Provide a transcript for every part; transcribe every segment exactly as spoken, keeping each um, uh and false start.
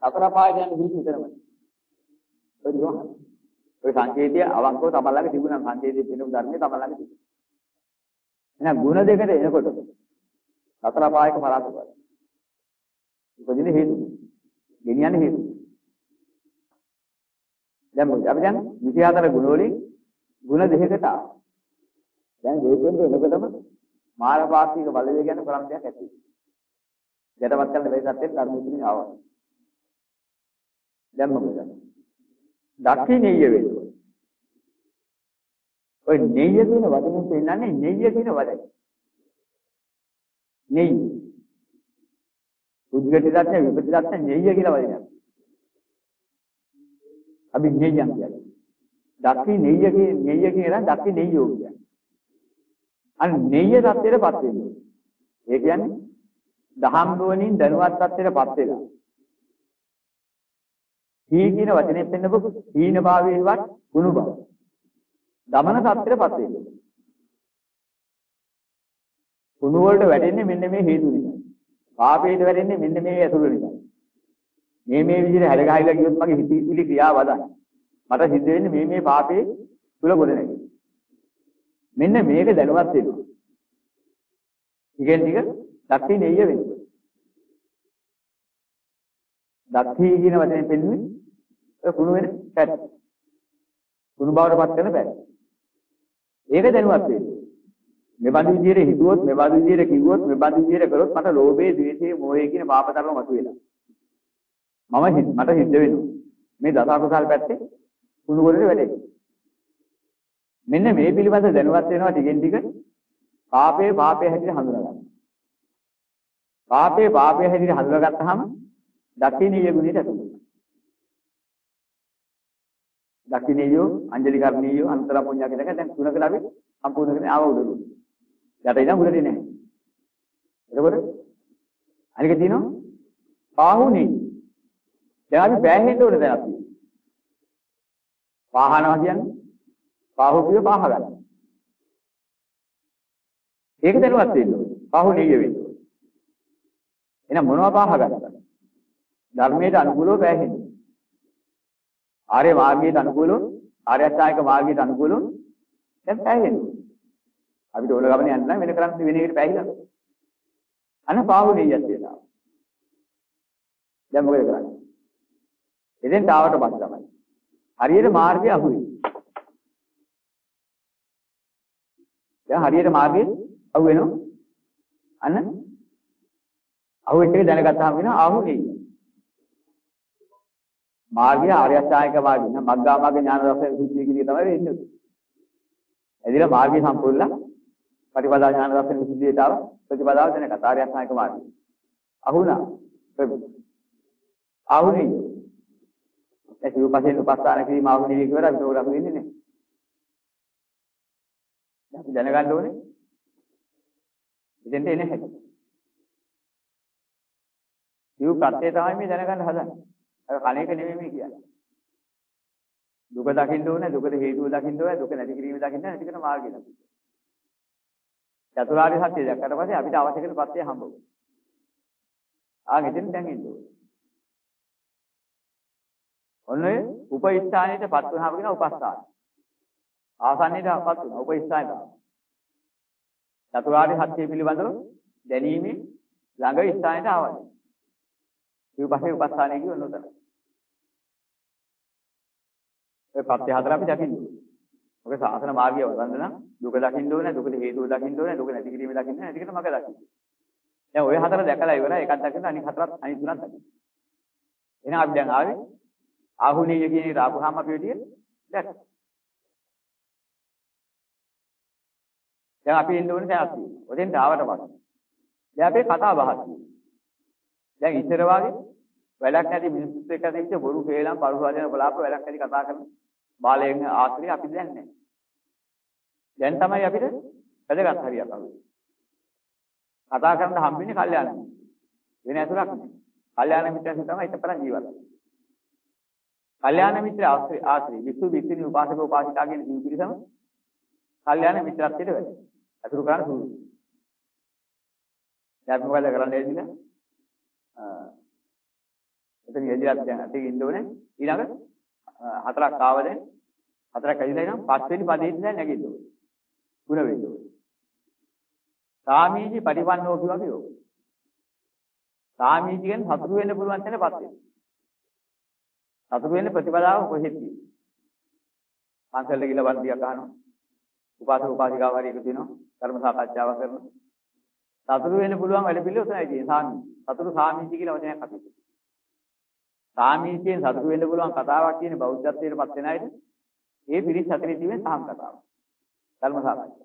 සතර පාය කියන්නේ හිත විතරමයි. ඔය දුක. ඔය සංකේතය අවංකව තමයි ළඟ තිබුණා සංකේතයේ තියෙන ධර්මයේ තමයි ළඟ තිබුණා. එහෙනම් ಗುಣ දෙකට එනකොට සතර පායක පරාසය. උපදින හේතු. ගෙනියන්නේ හේතු. දැන් මොකද අපි දැන් විසි හතර ගුණ වලින් ಗುಣ දෙකකට ආවා. දැන් දෙකෙන් එනකොටම මානපාස්තික බලවේග ගැන කරන්න දෙයක් ඇති. යටපත් කරන්න බැරි සත්‍යෙත් ධර්ම විශ්ින් ආවා. දැන් මොකද? දක්ෂිනීය වේදෝ. ඔය නෙయ్య කියන වචනේ පෙන්නන්නේ නෙయ్య කියන වචනේ. නෙయ్య. උද්ගත දත්ත විපති දත්ත නෙయ్య කියලා වචනයක්. අපි නෙయ్యන් කියන්නේ. දක්ෂි නෙయ్య කියන නෙయ్య කියන දක්ෂි නෙయ్యෝ කියන්නේ. අන්න නෙయ్య தත්ත්වයටපත් වෙනවා. ඒ කියන්නේ දහම් නුවණින් දැනුවත් தත්ත්වයටපත් වෙනවා. හී කියන වචනේ පෙන්නපු හීන භාවයේවත් ගුණ භාව. දමන தත්ත්වයටපත් වෙනවා. ගුණ වලට වැටෙන්නේ මෙන්න මේ හේතු නිසා. පාපයට වැටෙන්නේ මෙන්න මේ ඇතුළ නිසා. මේ මේ විදිහට හැඩ ගහයිලා ගියොත් මගේ හිතවිලි ක්‍රියාව වදයි. මට සිද්ධ වෙන්නේ මේ මේ පාපේ තුල ගොඩ නැගෙයි. මෙන්න මේක දැනුවත් වෙනවා. ටිකෙන් ටික දක්ෂි නෙయ్య වෙනවා. දක්ෂි කියන වචනේ පෙන්නේ ඒ කුණු වෙන පැත්ත. කුණු බවටපත් කරන පැත්ත. ඒක දැනුවත් වෙනවා. මේ බඳු විදිහට හිතුවොත් මේ බඳු විදිහට කිව්වොත් මේ බඳු විදිහට කරොත් මට ලෝභය, ද්වේෂය, මෝහය කියන පාප ධර්ම මතුවෙලා. මම මට සිද්ධ වෙනවා. මේ දස අකුසල් පැත්තේ කුණු වලට වැටෙනවා. මෙන්න මේ පිළිබඳ දැනුවත් වෙනවා ටිකෙන් ටික පාපේ පාපේ හැටියට හඳුනා ගන්න. පාපේ පාපේ හැටියට හඳුනාගත්තාම දක්ෂිනීය ගුණයට ඇතුළු වෙනවා. දක්ෂිනීයෝ, අංජලි කර්ණීයෝ, අන්තර පුඤ්ඤා කියන එක දැන් තුනකට අපි සම්පූර්ණ කරගෙන ආව උඩට. යට ඉඳන් උඩට එන්නේ නැහැ. එතකොට අනික තියෙනවා පාහුනේ. දැන් අපි බෑහෙන්න ඕනේ දැන් අපි. පාහනවා කියන්නේ පාහුපිය පාහ ගන්න. ඒක දැනුවත් වෙන්න ඕනේ. පාහුනීය වෙන්න ඕනේ. එහෙනම් මොනවා පාහ ගන්නද? ධර්මයට අනුකූලව බෑහෙන්න. ආර්ය මාර්ගයට අනුකූලව, ආර්ය අෂ්ටාංගික මාර්ගයට අනුකූලව දැන් බෑහෙන්න. අපිට ඕන ගමන යන්න නම් වෙන කරන්නේ වෙන එකට බෑහිලා. අන්න පාහුනීයත් වෙනවා. දැන් මොකද කරන්නේ? එදෙන් තාවට පස්ස තමයි. හරියට මාර්ගය අහුවේ. දැන් හරියට මාර්ගය අහු වෙනවා. අන්න අහුවෙච්ච එක දැනගත්තාම වෙනවා ආහුනේ. මාර්ගය ආර්ය අෂ්ටාංගික මාර්ගය න මග්ගා මාර්ග ඥාන රස විසුද්ධිය කියන තමයි වෙන්නේ. එදින මාර්ගය සම්පූර්ණ ප්‍රතිපදා ඥාන රස විසුද්ධියට ආව ප්‍රතිපදාව දැනගත්තා ආර්ය අෂ්ටාංගික මාර්ගය. අහුණා. ආහුනේ. ඒ සිව්පසෙන් උපස්ථාන කිරීම ආහුනේ කියලා අපිට ඕක වෙන්නේ නැහැ. අපි දැනගන්න ඕනේ. ඉතින් එන්නේ නැහැ. සිව් ප්‍රත්‍ය තමයි මේ දැනගන්න හදන්නේ. අර කණේක නෙමෙයි මේ කියන්නේ. දුක දකින්න ඕනේ, දුකට හේතුව දකින්න ඕනේ, දුක නැති කිරීම දකින්න නැති කරන මාර්ගය දකින්න. චතුරාර්ය සත්‍ය දැක්කට පස්සේ අපිට අවශ්‍ය කරන ප්‍රත්‍ය හම්බ වෙනවා. ආන් එතෙන් දැන් ඉන්න ඕනේ. ඔන්නේ උපස්ථානෙටපත් වුණාම කියන උපස්ථාන. ආසන්නයටපත් වුණා උපස්ථානයට. චතුරාර්ය සත්‍ය පිළිබඳව දැනීමේ ළඟ ස්ථානයට ආවද. ඊපස්සේ උපස්ථානයේ කියවන්න උතන. ඒ ප්‍රත්‍ය හතර අපි දකින්න ඕනේ. ඔක සාසන මාර්ගය වදන්න නම් දුක දකින්න ඕනේ, දුකට හේතුව දකින්න ඕනේ, දුක නැති කිරීම දකින්න ඕනේ, ටිකට මග දකින්න. දැන් ඔය හතර දැකලා ඉවරයි. එකක් දකින්න අනිත් හතරත් අනිත් තුනත් දකින්න. එහෙනම් අපි දැන් ආවේ ආහුනීය කියන එක ආපුවාම අපි විදිය දැක්ක. දැන් අපි එන්න ඕනේ දැන් අපි. ඔතෙන්ට ආවට පස්සේ. දැන් අපේ කතා බහක් තියෙනවා. දැන් ඉතර වාගේ වැඩක් නැති මිනිස්සුත් එක්ක තිබිච්ච බොරු කේලම් පරුසවදන බලාප වැඩක් නැති කතා කරන බාලයෙන් ආශ්‍රය අපි දැන් නැහැ. දැන් තමයි අපිට වැදගත් හරියක් අහුවේ. කතා කරන්න හම්බෙන්නේ කල්යාණ මිත්‍ර. වෙන ඇතුලක් නෑ. කල්යාණ මිත්‍රයන් තමයි ඉතපරන් ජීවත් වෙන්නේ. කල්යාණ මිත්‍ර ආශ්‍රය ආශ්‍රය විසු විසිනි උපාසක උපාසිකා කියන ජීව පිරිසම කල්යාණ මිත්‍රත්වයට වැඩි. අතුරු කරන සුළු. දැන් මොකද කරන්නේ කියලා? එතන යෙදිලා දැන් අතේ ඉන්න ඕනේ. ඊළඟ හතරක් ආවද හතරක් ඇවිල්ලා ඉනම් පස්වෙනි පදේට දැන් නැගින්න ඕනේ. ගුණ වෙන්න ඕනේ. සාමීචි පරිපන්නෝ කියවගේ යෝග. සාමීචි කියන්නේ සතුරු වෙන්න පුළුවන් තැනපත් වෙනවා. සතුරු වෙන්න ප්‍රතිපදාව කොහෙද තියෙන්නේ? පන්සලට ගිහලා වන්දියක් අහනවා. උපාසක උපාසිකාව හරි එකතු වෙනවා. ධර්ම සාකච්ඡාවක් කරනවා. සතුරු වෙන්න පුළුවන් වැඩ පිළිවෙල උතනයි තියෙන්නේ. සාමී. සතුරු සාමීචි කියලා වචනයක් අපි. සාමීචියෙන් සතුරු වෙන්න පුළුවන් කතාවක් කියන බෞද්ධත්වයටපත් වෙන අයට ඒ පිරිස් හතරේ තියෙන සාම කතාව. ධර්ම සාකච්ඡා.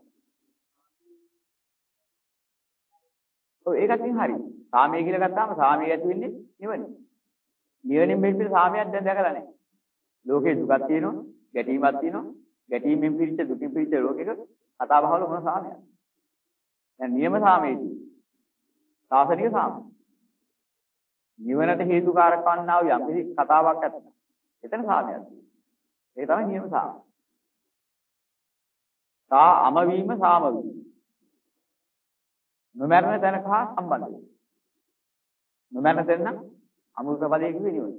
ඔව් ඒකත් ඉතින් හරි. සාමය කියලා ගත්තාම සාමය ඇති වෙන්නේ නිවන. නිවනින් මෙන්න සාමයක් දැන් දැකලා නැහැ. ලෝකේ දුකක් තියෙනවා, ගැටීමක් තියෙනවා. ගැටීමෙන් පිරිච්ච දුකින් පිරිච්ච ලෝකෙක කතා බහවල මොන සාමයක්ද? දැන් නියම සාමයේදී සාසනික සාමය. නිවනට හේතුකාරක වන්නා වූ යම් කිසි කතාවක් ඇත්ත. එතන සාමයක්. ඒක තමයි නියම සාමය. සා අමවීම සාම වීම. නොමරන තැනක හා සම්බන්ධ වෙනවා. නොමරන තැන නම් අමෘත පදයේ කිව්වේ නිවන.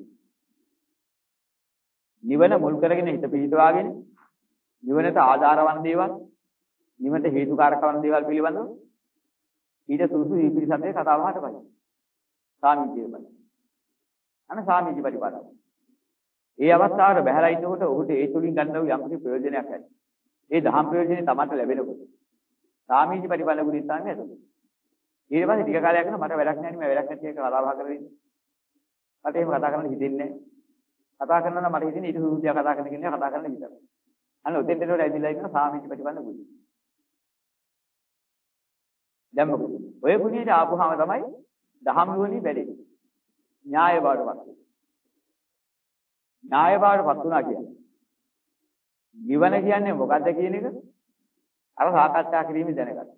නිවන මුල් කරගෙන හිත පිහිටවාගෙන නිවනට ආධාර වන දේවල්, නිවනට හේතුකාරක වන දේවල් පිළිබඳව ඊට සුසු ඊපිරිසතේ කතාව හටපයි. සාමීචිය බල. අන සාමීචි පරිපාලන. ඒ අවස්ථාවට බහැලා ඉන්නකොට ඔහුට ඒ තුලින් ගන්න වූ යම් කිසි ප්‍රයෝජනයක් ඇති. ඒ දහම් ප්‍රයෝජනේ Tamanට ලැබෙනකොට සාමීචි පරිපාලන ගුණය තමයි ඇති. ඊට පස්සේ ටික කාලයක් යනවා මට වැඩක් නැහැ නේ මම වැඩක් නැති එක කතා බහ කරගෙන ඉන්නේ. මට එහෙම කතා කරන්න හිතෙන්නේ නැහැ. කතා කරනවා නම් මට හිතෙන්නේ ඊට සුසුතිය කතා කරන කෙනා කතා කරන්න විතරයි. අන්න ඔතෙන් දෙනකොට ඇවිල්ලා ඉන්න සාමීචි පරිපාලන ගුණය. දැන් මොකද? ඔය ගුණයට ආපුවාම තමයි දහම් නුවණින් වැඩෙන්නේ. න්‍යාය බවටපත්. න්‍යාය බවටපත් වුණා කියන්නේ. නිවන කියන්නේ මොකද්ද කියන එක අර සාකච්ඡා කිරීමේ දැනගන්න.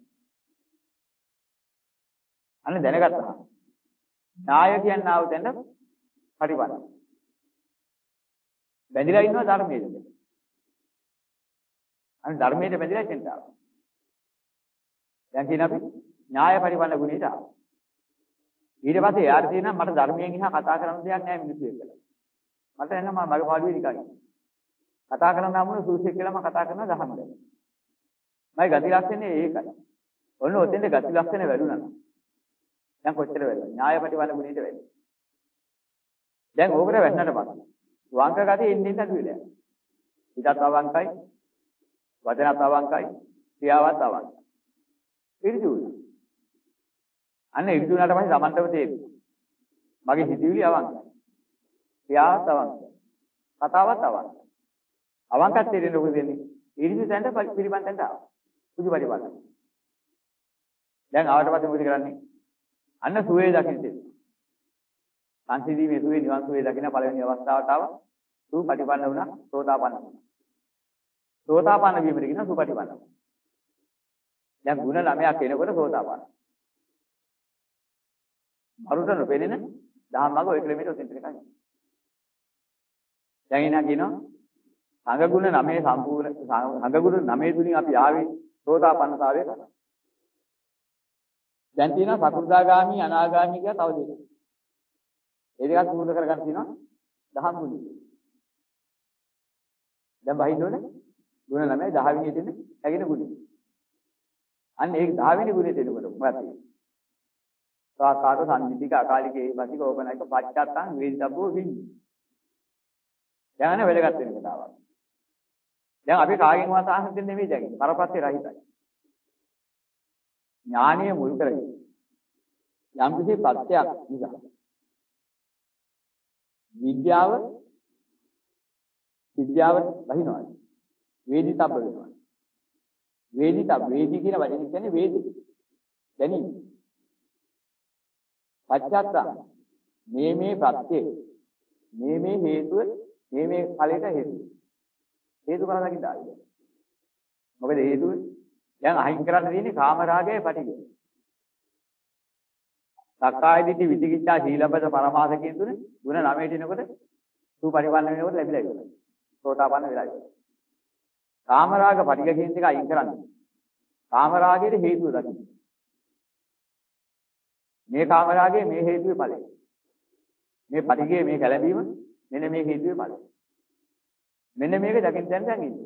අන්න දැනගත්තා. න්‍යාය කියන්නේ ආව දැන පරිපාලන. බැඳිලා ඉන්නවා ධර්මයේද? අන්න ධර්මයේ බැඳිලා ඉන්න තාව. දැන් කියන අපි න්‍යාය පරිපාලන ගුණයට ආවා. ඊට පස්සේ යාර තියෙනවා මට ධර්මයෙන් එහා කතා කරන්න දෙයක් නැහැ මිනිස්සු එක්කලා. මට එන්න මම මගේ පාළුවේ නිකන්. කතා කරන්න ආමුනේ සූසෙක් කියලා මම කතා කරනවා දහම ගැන. මගේ ගති ලක්ෂණේ ඒකයි. ඔන්න ඔතෙන්ද ගති ලක්ෂණ වැඩුණා. දැන් කොච්චර වැඩිද? න්‍යාය පරිපාලන ගුණයට වැඩි. දැන් ඕකට වැටෙන්නට පස්සේ වංක ගතිය එන්නේ නැතු වෙලා. හිතත් අවංකයි, වචනත් අවංකයි, ක්‍රියාවත් අවංකයි. ඉරිදුණා. අන්න ඉරිදුණාට පස්සේ Tamanටම තේරෙනවා. මගේ හිතවිලි අවංකයි. ක්‍රියාවත් අවංකයි. කතාවත් අවංකයි. අවංකත් තේරෙන්නේ මොකද වෙන්නේ? ඉරිදු තැනට පිළිබඳට ආවා. පුදු පරිපාලන. දැන් ආවට පස්සේ මොකද කරන්නේ? අන්න සුවේ දකින්න තියෙනවා. සංසිඳීමේ සුවේ නිවන් සුවේ දකින්න පළවෙනි අවස්ථාවට ආවා. සු පටිපන්න වුණා, සෝතාපන්න වුණා. සෝතාපන්න වීමට කියන සුපටිපන්න. දැන් ಗುಣ ළමයක් එනකොට සෝතාපන්න. මරුට නොපෙනෙන දහම්මග ඔය කිලෝමීටර් උසෙන් ටිකක් යනවා. දැන් එනවා කියනවා සංඝ ගුණ නවයේ සම්පූර්ණ සංඝ ගුණ නවයේ තුලින් අපි ආවේ සෝතාපන්නතාවය කරා. දැන් තියෙනවා සකෘදාගාමි අනාගාමි කියලා තව දෙකක්. ඒ දෙකත් පූර්ණ කරගන්න තියෙනවා දහම් ගුණ. දැන් බහින්න ඕනේ ගුණ නවයේ දහ වෙනි දෙන්නේ නැගින ගුණ. අන්න ඒක දහ වෙනි ගුණේ දෙනකොට මොකක්ද තියෙන්නේ? සාකාර සංනිතික අකාලිකේ වසික ඕපනයික පච්චත්තං වේදිතබ්බෝ විඤ්ඤි. දැන් වැඩගත් වෙන කතාවක්. දැන් අපි කාගෙන් වාසාහන දෙන්නේ නෙමෙයි දැන්. පරපස්සේ රහිතයි. ඥානීය මුල් කරගෙන යම් කිසි පත්‍යක් නිසා විද්‍යාව විද්‍යාව බහිනවා. වේදිතබ්බ වෙනවා. වේදිතබ්බ වේදි කියන වචනේ කියන්නේ වේදි. දැනීම. පච්චත්ත මේ මේ ප්‍රත්‍ය මේ මේ හේතුව මේ මේ ඵලයට හේතුව. හේතු කරලා දකින්න ආවේ. මොකද හේතුව දැන් අහිං කරන්න තියෙන්නේ කාම රාගයේ පටිඝය. සක්කාය දිට්ඨි විචිකිච්ඡා සීලබ්බත පරමාස කියන තුන ගුණ නවයට එනකොට සුපරිපන්න වෙනකොට ලැබිලා ඉවරයි. සෝතාපන්න වෙලා ඉවරයි. කාම රාග පටිඝ කියන එක අයින් කරන්න. කාම රාගයේ හේතුව දකින්න. මේ කාම රාගයේ මේ හේතුවේ ඵලය. මේ පටිගයේ මේ කැළඹීම මෙන්න මේ හේතුවේ ඵලය. මෙන්න මේක දකින්න දැන් දැන් ඉන්නේ.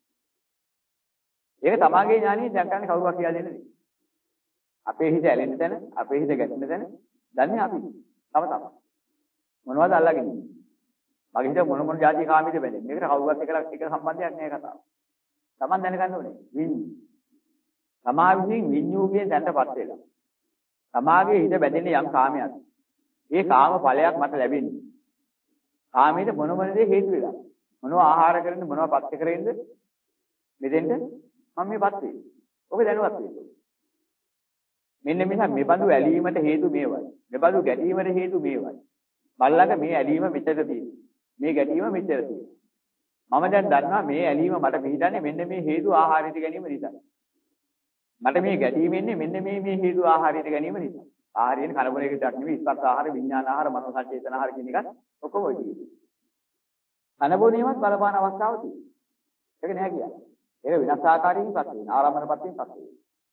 ඒක තමාගේ ඥානිය දැන් ගන්න කවුරුවක් කියලා දෙන්නේ නෙවෙයි. අපේ හිත ඇලෙන්න තැන, අපේ හිත ගැටෙන්න තැන දන්නේ අපි. තම තම. මොනවද අල්ලගෙන ඉන්නේ? මගේ හිත මොන මොන જાතිය කාමීද බැඳෙන්නේ. මේකට කවුරුවත් එක එක සම්බන්ධයක් නෑ කතාව. Taman දැනගන්න ඕනේ. විඤ්ඤු. තමා විසින් විඤ්ඤුගේ දැනටපත් වෙලා. තමාගේ හිත බැඳෙන්නේ යම් කාමයක්. ඒ කාම ඵලයක් මට ලැබෙන්නේ. කාමයේ මොන මොන දේ හේතු වෙලා. මොනවා ආහාර කරන්න මොනවා පත්‍ය කරෙන්ද? මෙතෙන්ට මම මේපත් වෙන්නේ. ඔබ දැනුවත් වෙන්න. මෙන්න මෙහා මෙබඳු ඇලීමට හේතු මේවයි. මෙබඳු ගැටීමට හේතු මේවයි. මල්ලක මේ ඇලීම මෙතන තියෙනවා. මේ ගැටීම මෙතන තියෙනවා. මම දැන් දන්නවා මේ ඇලීම මට පිළිදන්නේ මෙන්න මේ හේතු ආහාරයට ගැනීම නිසා. මට මේ ගැටීම එන්නේ මෙන්න මේ මේ හේතු ආහාරයට ගැනීම නිසා. ආහාරයෙන් කනබන එක විතරක් නෙවෙයි ස්පර්ශ ආහාර, විඥාන ආහාර, මනෝ සංචේතන ආහාර කියන එකත් ඔක්කොම ඔය තියෙනවා. කනබෝනියමත් බලපාන අවස්ථාව තියෙනවා. ඒක නෑ කියන්නේ. ඒක විනාශ ආකාරයෙන් පත් වෙන ආරම්භන පත්යෙන් පත් වෙන.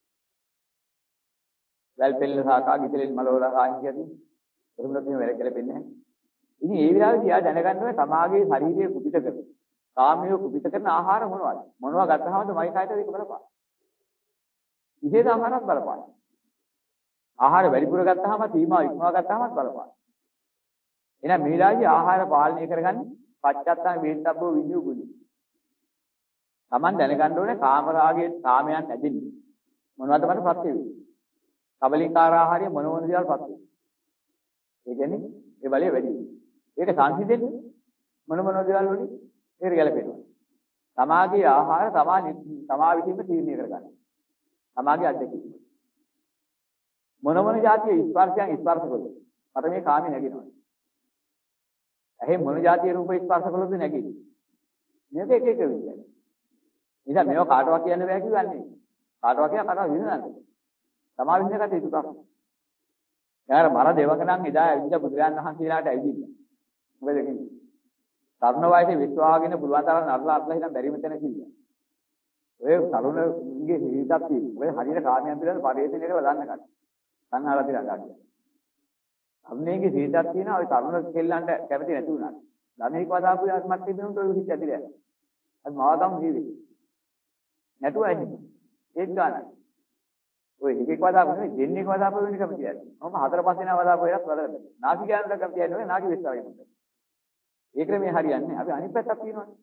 වැල් පෙල්ල සාකා ගිතලෙන් මලවල ආන් කියදී එහෙමවත් මේ වැඩ කියලා වෙන්නේ නැහැ. ඉතින් ඒ විලාසෙදී ආ දැනගන්න ඕනේ තමාගේ ශරීරය කුපිත කරන. කාමයේ කුපිත කරන ආහාර මොනවද? මොනවා ගත්තහමද මයි කායයට ඒක බලපාන. විශේෂ ආහාරات බලපාන. ආහාර වැඩිපුර ගත්තාම සීමා ඉක්මවා ගත්තාමත් බලපාන. එහෙනම් මේ විලාසෙදී ආහාර පාලනය කරගන්නේ පච්චත්තං වේත්තබ්බෝ විඤ්ඤු ගුණි. Taman දැනගන්න ඕනේ කාම රාගයේ කාමයන් ඇදෙන්නේ. මොනවද මට ප්‍රත්‍ය වෙන්නේ? කබලිකාර ආහාරය මොන මොන දේවල් පත් වෙනවා. ඒ කියන්නේ ඒ බලය වැඩි වෙනවා. ඒක සංසිඳෙන්නේ මොන මොන දේවල් වලින් ඒක ගැලපෙනවා. තමාගේ ආහාර තමා තමා විසින්ම තීරණය කරගන්න. තමාගේ අත්දැකීම. මොන මොන જાතිය ස්පර්ශයන් ස්පර්ශ කළොත් මට මේ කාමේ නැගෙනවා. ඇහි මොන જાතිය රූප ස්පර්ශ කළොත් නැගෙන්නේ. මේක එක එක විදිහයි. ඉතින් මේව කාටවත් කියන්න බෑ කියන්නේ. කාටවත් කියා කරා විඳනන්නේ. තමා විඳින කට ඒක තමයි. යාර මර දෙවකනම් එදා ඇවිල්ලා බුදුරජාණන් වහන්සේලාට ඇවිදින්න. මොකද කියන්නේ? තරුණ වයසේ විශ්වාසගෙන පුළුවන් තරම් නරලා අట్లా හිටන් බැරිම තැන කිව්වා. ඔය තරුණගේ හිතක් තියෙනවා. ඔය හරියට කාමයන් පිළිබඳ පරිේශණය කරලා දාන්න ගන්න. සංහාරලා තියලා ගන්න. අම්මේගේ හිතක් තියෙනවා. ඔය තරුණ කෙල්ලන්ට කැමති නැති වුණා. ළමයික වදාපු යාත්මක් තිබුණොත් ඔය හිත ඇතිලා යනවා. අද මාතම් ජීවිතේ. නැතුව ඇන්නේ. ඒක ගන්න. ඔය එකෙක් වදාපු නෙවෙයි දෙන්නෙක් වදාපු වෙන කම කියන්නේ. මම හතර පහ දෙනා වදාපු එකත් වලද. නාකි කියනකට කම කියන්නේ නෙවෙයි නාකි විශ්වාසයෙන්. ඒක මේ හරියන්නේ. අපි අනිත් පැත්තක් තියෙනවානේ.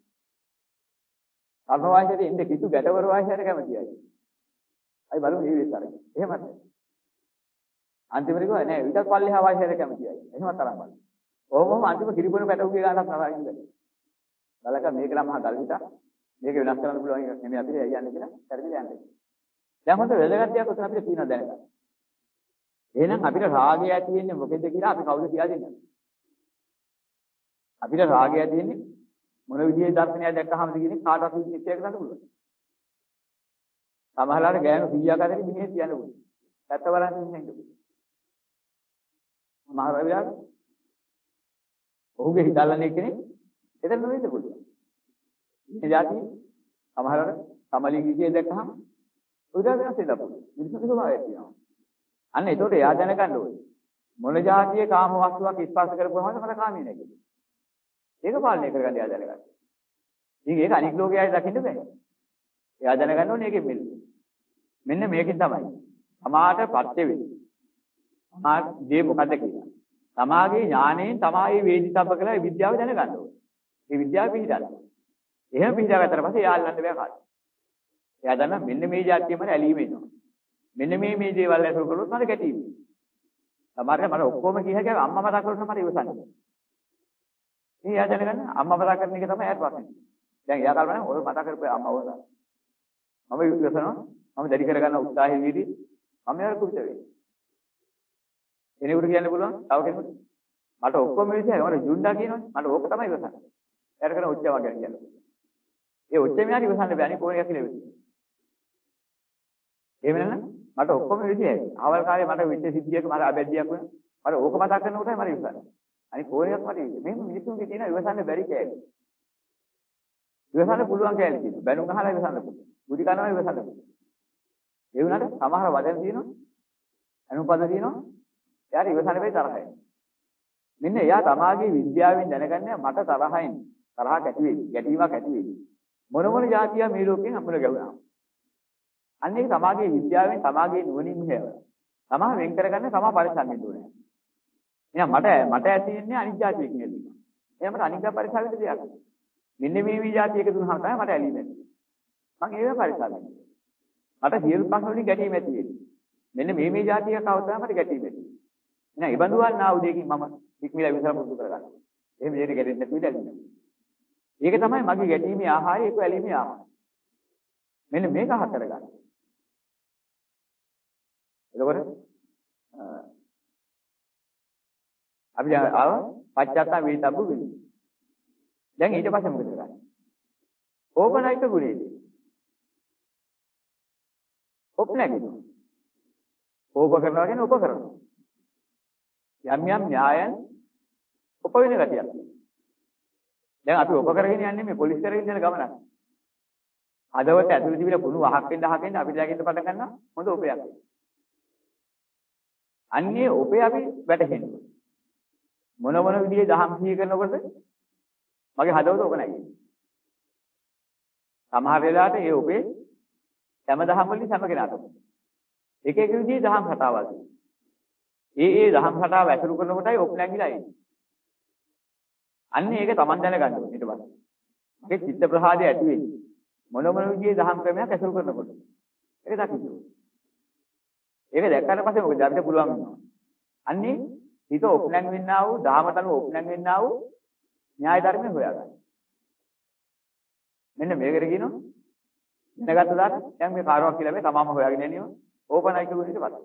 අර්ථ වාහිනියට එන්නේ කිතු ගැටවර වාහිනියට කැමතියි. අයි බලමු මේ විස්තරය. එහෙමද? අන්තිමට කිව්වා නෑ විතක් පල්ලෙහා වාහිනියට කැමතියි. එහෙමත් තරම් බලන්න. ඕමම අන්තිම කිරිපොන පැටවුගේ ගන්නත් නරකින් බැලුවා. බලක මේක නම් මහා ගල් හිතා. මේක වෙනස් කරන්න පුළුවන් එකක් නෙමෙයි අපිට යන්නේ කියලා පරිදි යන්නේ. දැන් හොඳ වැදගත් දෙයක් උතන අපිට තියෙනවා දැනගන්න. එහෙනම් අපිට රාගය ඇති වෙන්නේ මොකෙන්ද කියලා අපි කවුද කියලා දෙන්නේ? අපිට රාගය ඇති වෙන්නේ මොන විදිහේ දර්ශනයක් දැක්කහමද කියන්නේ කාටවත් නිශ්චය කරන්න පුළුවන්. සමහරවල් ගෑනු සීයා කරගෙන මිනිහෙක් කියන්න පුළුවන්. පැත්ත බලන්න ඉන්නේ නේද? මහරවිලා ඔහුගේ හිතල්ලන්නේ කෙනෙක් එතන නෙවෙයිද පුළුවන්. මේ જાති සමහරවල් සමලින් විදිහේ දැක්කහම උදා වෙනස් වෙලා පුළුවන්. මිනිස්සුන්ගේ ස්වභාවයක් තියෙනවා. අන්න ඒතකොට එයා දැනගන්න ඕනේ. මොන જાතියේ කාම වස්තුවක් ස්පර්ශ කරපුවමද මට කාමී නැහැ කියන්නේ. ඒක පාලනය කරගන්න එයා දැනගන්න. ඉතින් ඒක අනික් ලෝකයට දකින්න බෑ. එයා දැනගන්න ඕනේ ඒකෙන් මෙන්න. මෙන්න මේකෙන් තමයි. තමාට ප්‍රත්‍ය වෙන්නේ. තමා දේ මොකද්ද කියලා. තමාගේ ඥාණයෙන් තමයි වේදිතබ්බ කියලා විද්‍යාව දැනගන්න ඕනේ. මේ විද්‍යාව පිළිදන්න. එහෙම පිළිදාගත්තට පස්සේ එයා අල්ලන්න බෑ කාටවත්. එයා දන්නා මෙන්න මේ જાතිය මට ඇලීම එනවා. මෙන්න මේ මේ දේවල් ඇසුරු කළොත් මට ගැටීම. සමහරවිට මට ඔක්කොම කිය හැකියි අම්මා මතක් කරලා මට ඉවසන්නේ. මේ එයා දැනගන්න අම්මා මතක් කරන එක තමයි එයාට ප්‍රශ්නේ. දැන් එයා කල්පනා ඔය මතක් කරපු අම්මා වුණා. මම ඉවසනවා. මම දැඩි කරගන්න උත්සාහය වීදී මම යාර කුපිත වෙයි. එනෙකුට කියන්න පුළුවන් තව කෙනෙකුට මට ඔක්කොම ඉවසයි මට ජුන්ඩා කියනවනේ මට ඕක තමයි ඉවසන්නේ. එයාට කරන උච්චාව ගැන කියන්න. ඒ උච්චේ මෙයාට ඉවසන්න බෑ අනික ඕන එකක් කියලා ඉවසයි. එහෙම නැත්නම් මට ඔක්කොම විදිහයි. ආවල් කාලේ මට විච්ච සිද්ධියක මට අබැද්දියක් වුණා. මට ඕක මතක් කරනකොටයි මට ඉවසන්නේ. අනික ඕන එකක් මට ඉවසන්නේ. මේ මිනිස්සුන්ගේ තියෙන ඉවසන්න බැරි කෑලි. ඉවසන්න පුළුවන් කෑලි තියෙනවා. බැනුම් අහලා ඉවසන්න පුළුවන්. බුද්ධි කනවා ඉවසන්න පුළුවන්. ඒ වුණාට සමහර වදන් තියෙනවා. අනුපද තියෙනවා. එයාට ඉවසන්න බැරි තරහයි. මෙන්න එයා තමාගේ විද්‍යාවෙන් දැනගන්නේ මට තරහින් තරහක් ඇති වෙයි, ගැටීමක් ඇති වෙයි. මොන මොන જાතිය මේ ලෝකෙන් අපල ගැවුණා. අන්න ඒක තමාගේ විද්‍යාවෙන් තමාගේ නුවණින් මෙහෙවලා. තමා වෙන් කරගන්න තමා පරිස්සම් වෙන්න ඕනේ. එහෙනම් මට මට ඇති වෙන්නේ අනිත් જાතියකින් ඇලීම. එහෙනම් මට අනිත් පරිස්සම් වෙන්න දෙයක් නැහැ. මෙන්න මේ වී જાතියක දුන්නාම තමයි මට ඇලීම ඇති වෙන්නේ. මම ඒව පරිස්සම් වෙන්නේ. මට සියලු ප්‍රශ්න වලින් ගැටීම ඇති වෙන්නේ. මෙන්න මේ මේ જાතියක අවස්ථාව මට ගැටීම ඇති වෙන්නේ. එහෙනම් ඉබඳු වන්නා වූ දෙයකින් මම ඉක්මීලා විසර පුරුදු කරගන්නවා. එහෙම දෙයකට ගැටෙන්නේ නැති විදිහට. ඒක තමයි මගේ ගැටීමේ ආහාරය, ඒක ඇලීමේ ආහාරය. මෙන්න මේක හතර ගන්න. එතකොට අපි ආව පච්චත්ත වේතබ්බු වෙන්නේ. දැන් ඊට පස්සේ මොකද කරන්නේ? ඕපනයික ගුණයේදී. ඔප්නැගිනවා. ඕප කරනවා කියන්නේ ඔප කරනවා. යම් යම් න්‍යායන් ඔප වෙන ගතියක් තියෙනවා. දැන් අපි ඔප කරගෙන යන්නේ මේ පොලිස් කරගෙන යන ගමනක්. අදවට ඇතුළේ තිබිලා කුණු වහක් වෙන්න අහකින්න අපිට දැකින්න පටන් ගන්නවා හොඳ ඔපයක්. අන්නේ ඔපේ අපි වැටහෙනවා. මොන මොන විදිහේ දහම් සිහි කරනකොට මගේ හදවත ඔක නැගෙන්නේ. සමහර වෙලාවට ඒ ඔපේ හැම දහම් වලින් හැම කෙනාටම එක එක විදිහේ දහම් කතාවල් තියෙනවා. ඒ ඒ දහම් කතාව ඇසුරු කරනකොටයි ඔප නැගිලා එන්නේ. අන්න ඒක Taman දැනගන්න ඕනේ ඊට පස්සේ. මගේ චිත්ත ප්‍රහාදය ඇති වෙන්නේ මොන මොන විදිහේ දහම් ක්‍රමයක් ඇසුරු කරනකොට. ඒක දකින්න ඕනේ. ඒක දැක්කට පස්සේ මොකද අපිට පුළුවන් වෙනවා. අන්නේ හිත ඔප්නැන් වෙන්නා වූ දහමට අනුව ඔප්නැන් වෙන්නා වූ න්‍යාය ධර්මය හොයාගන්න. මෙන්න මේකට කියනවා දැනගත්ත දාට දැන් මේ කාරණාවක් කියලා මේ තමම හොයාගෙන යන්නේ ඕපනයික ගුණයට පස්සේ.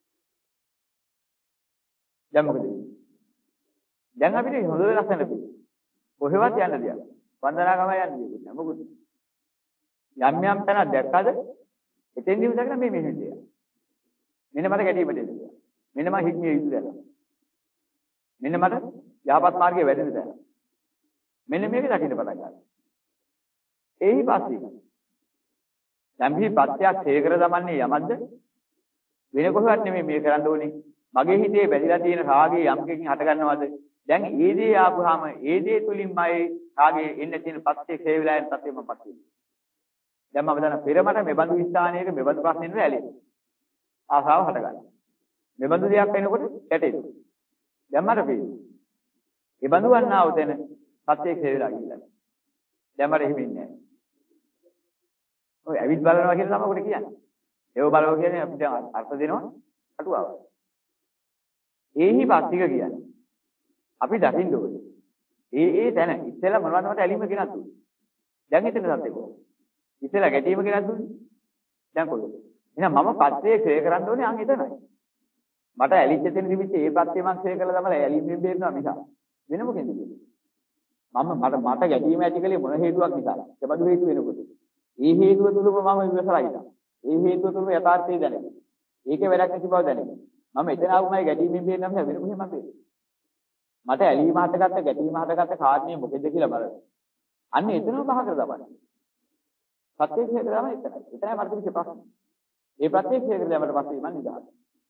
දැන් මොකද වෙන්නේ? දැන් අපිට හොඳ වෙනස් වෙන්න පුළුවන්. කොහෙවත් යන්න දෙයක්. වන්දනා ගම යන්න දෙයක් නෑ. මොකද යම් යම් තැනක් දැක්කද එතෙන්දීම දැක්කම මේ මෙහෙම දෙයක්. මෙන්න මට ගැටීමට එන්නේ. මෙන්න මම හික්මිය යුතු දැන. මෙන්න මට යහපත් මාර්ගයේ වැඩෙන දැන. මෙන්න මේක දකින්න පටන් ගන්නවා. එහි පස්සේ දැන් මේ පත්‍යක් හේකර දමන්නේ යමද්ද වෙන කොහෙවත් නෙමෙයි මේ කරන්න ඕනේ. මගේ හිතේ බැඳිලා තියෙන රාගය යම් කෙකින් හට ගන්නවද? දැන් ඒ දේ ආපුවාම ඒ දේ තුලින්මයි රාගේ එන්න තියෙන පත්‍යේ ක්ෂය වෙලා යන තත්ත්වෙම පත් වෙනවා. දැන් මම දන්න පෙරමට මෙබඳු ස්ථානයක මෙබඳු ප්‍රශ්නෙ නෙවෙයි ඇලෙන්නේ. ආසාව හට ගන්නවා. මෙබඳු දෙයක් වෙනකොට ඇටෙනවා. දැන් මට පේනවා. ඒ බඳු වන්නා වූ තැන පත්‍යේ ක්ෂය වෙලා ගිහිල්ලා. දැන් මට එහෙම ඉන්නේ නැහැ. ඔය ඇවිත් බලනවා කියලා තමයි ඔකට කියන්නේ. ඒව බලව කියන්නේ අපිට අර්ථ දෙනවා අටුවාව. ඒහි පස්තික කියන්නේ. අපි දකින්න ඕනේ. ඒ ඒ තැන ඉස්සෙල්ලා මොනවද මට ඇලීම ගෙනත් දුන්නේ. දැන් හිතෙන සත්‍ය කොහොමද? ඉස්සෙල්ලා ගැටීම ගෙනත් දුන්නේ. දැන් කොහොමද? එහෙනම් මම පත්‍යේ ක්ෂය කරන්න ඕනේ අන් එතනයි. මට ඇලිච්ච තැන තිබිච්ච ඒ පත්‍යේ මම ක්ෂය කළා තමයි ඇලීමෙන් බේරෙනවා මිස. වෙන මොකෙන්ද? මම මට මට ගැටීම ඇති කලේ මොන හේතුවක් නිසාද? ඒබඳු හේතු වෙනකොට. ඒ හේතුව තුලම මම ඉවසලා ඉන්නවා. ඒ හේතුව තුලම යථාර්ථය දැනෙනවා. ඒකේ වැඩක් නැති බව දැනෙනවා. මම එතන ආවමයි ගැටීමෙන් බේරෙනවා මිස වෙන මොකෙම බේරෙන්නේ. මට ඇලීම හටගත්ත ගැටීම හටගත්ත කාරණේ මොකෙද කියලා බලන්න. අන්න එතනම පහ කර දාපන්න. ප්‍රත්‍යක්ෂය කරාම එතනයි. එතනයි මට තිබිච්ච ප්‍රශ්නේ. ඒ ප්‍රත්‍යක්ෂය කරලා මට පස්සේ මම නිදහස්.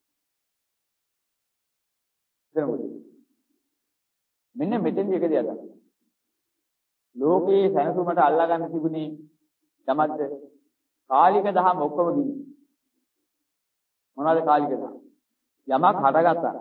මෙන්න මෙතෙන්දි එක දෙයක් ගන්න. ලෝකයේ සැනසුමට අල්ලා ගන්න තිබුණේ යමද්ද? කාලික දහම ඔක්කොම ගිහින්. මොනවද කාලික දහම? යමක් හටගත්තා.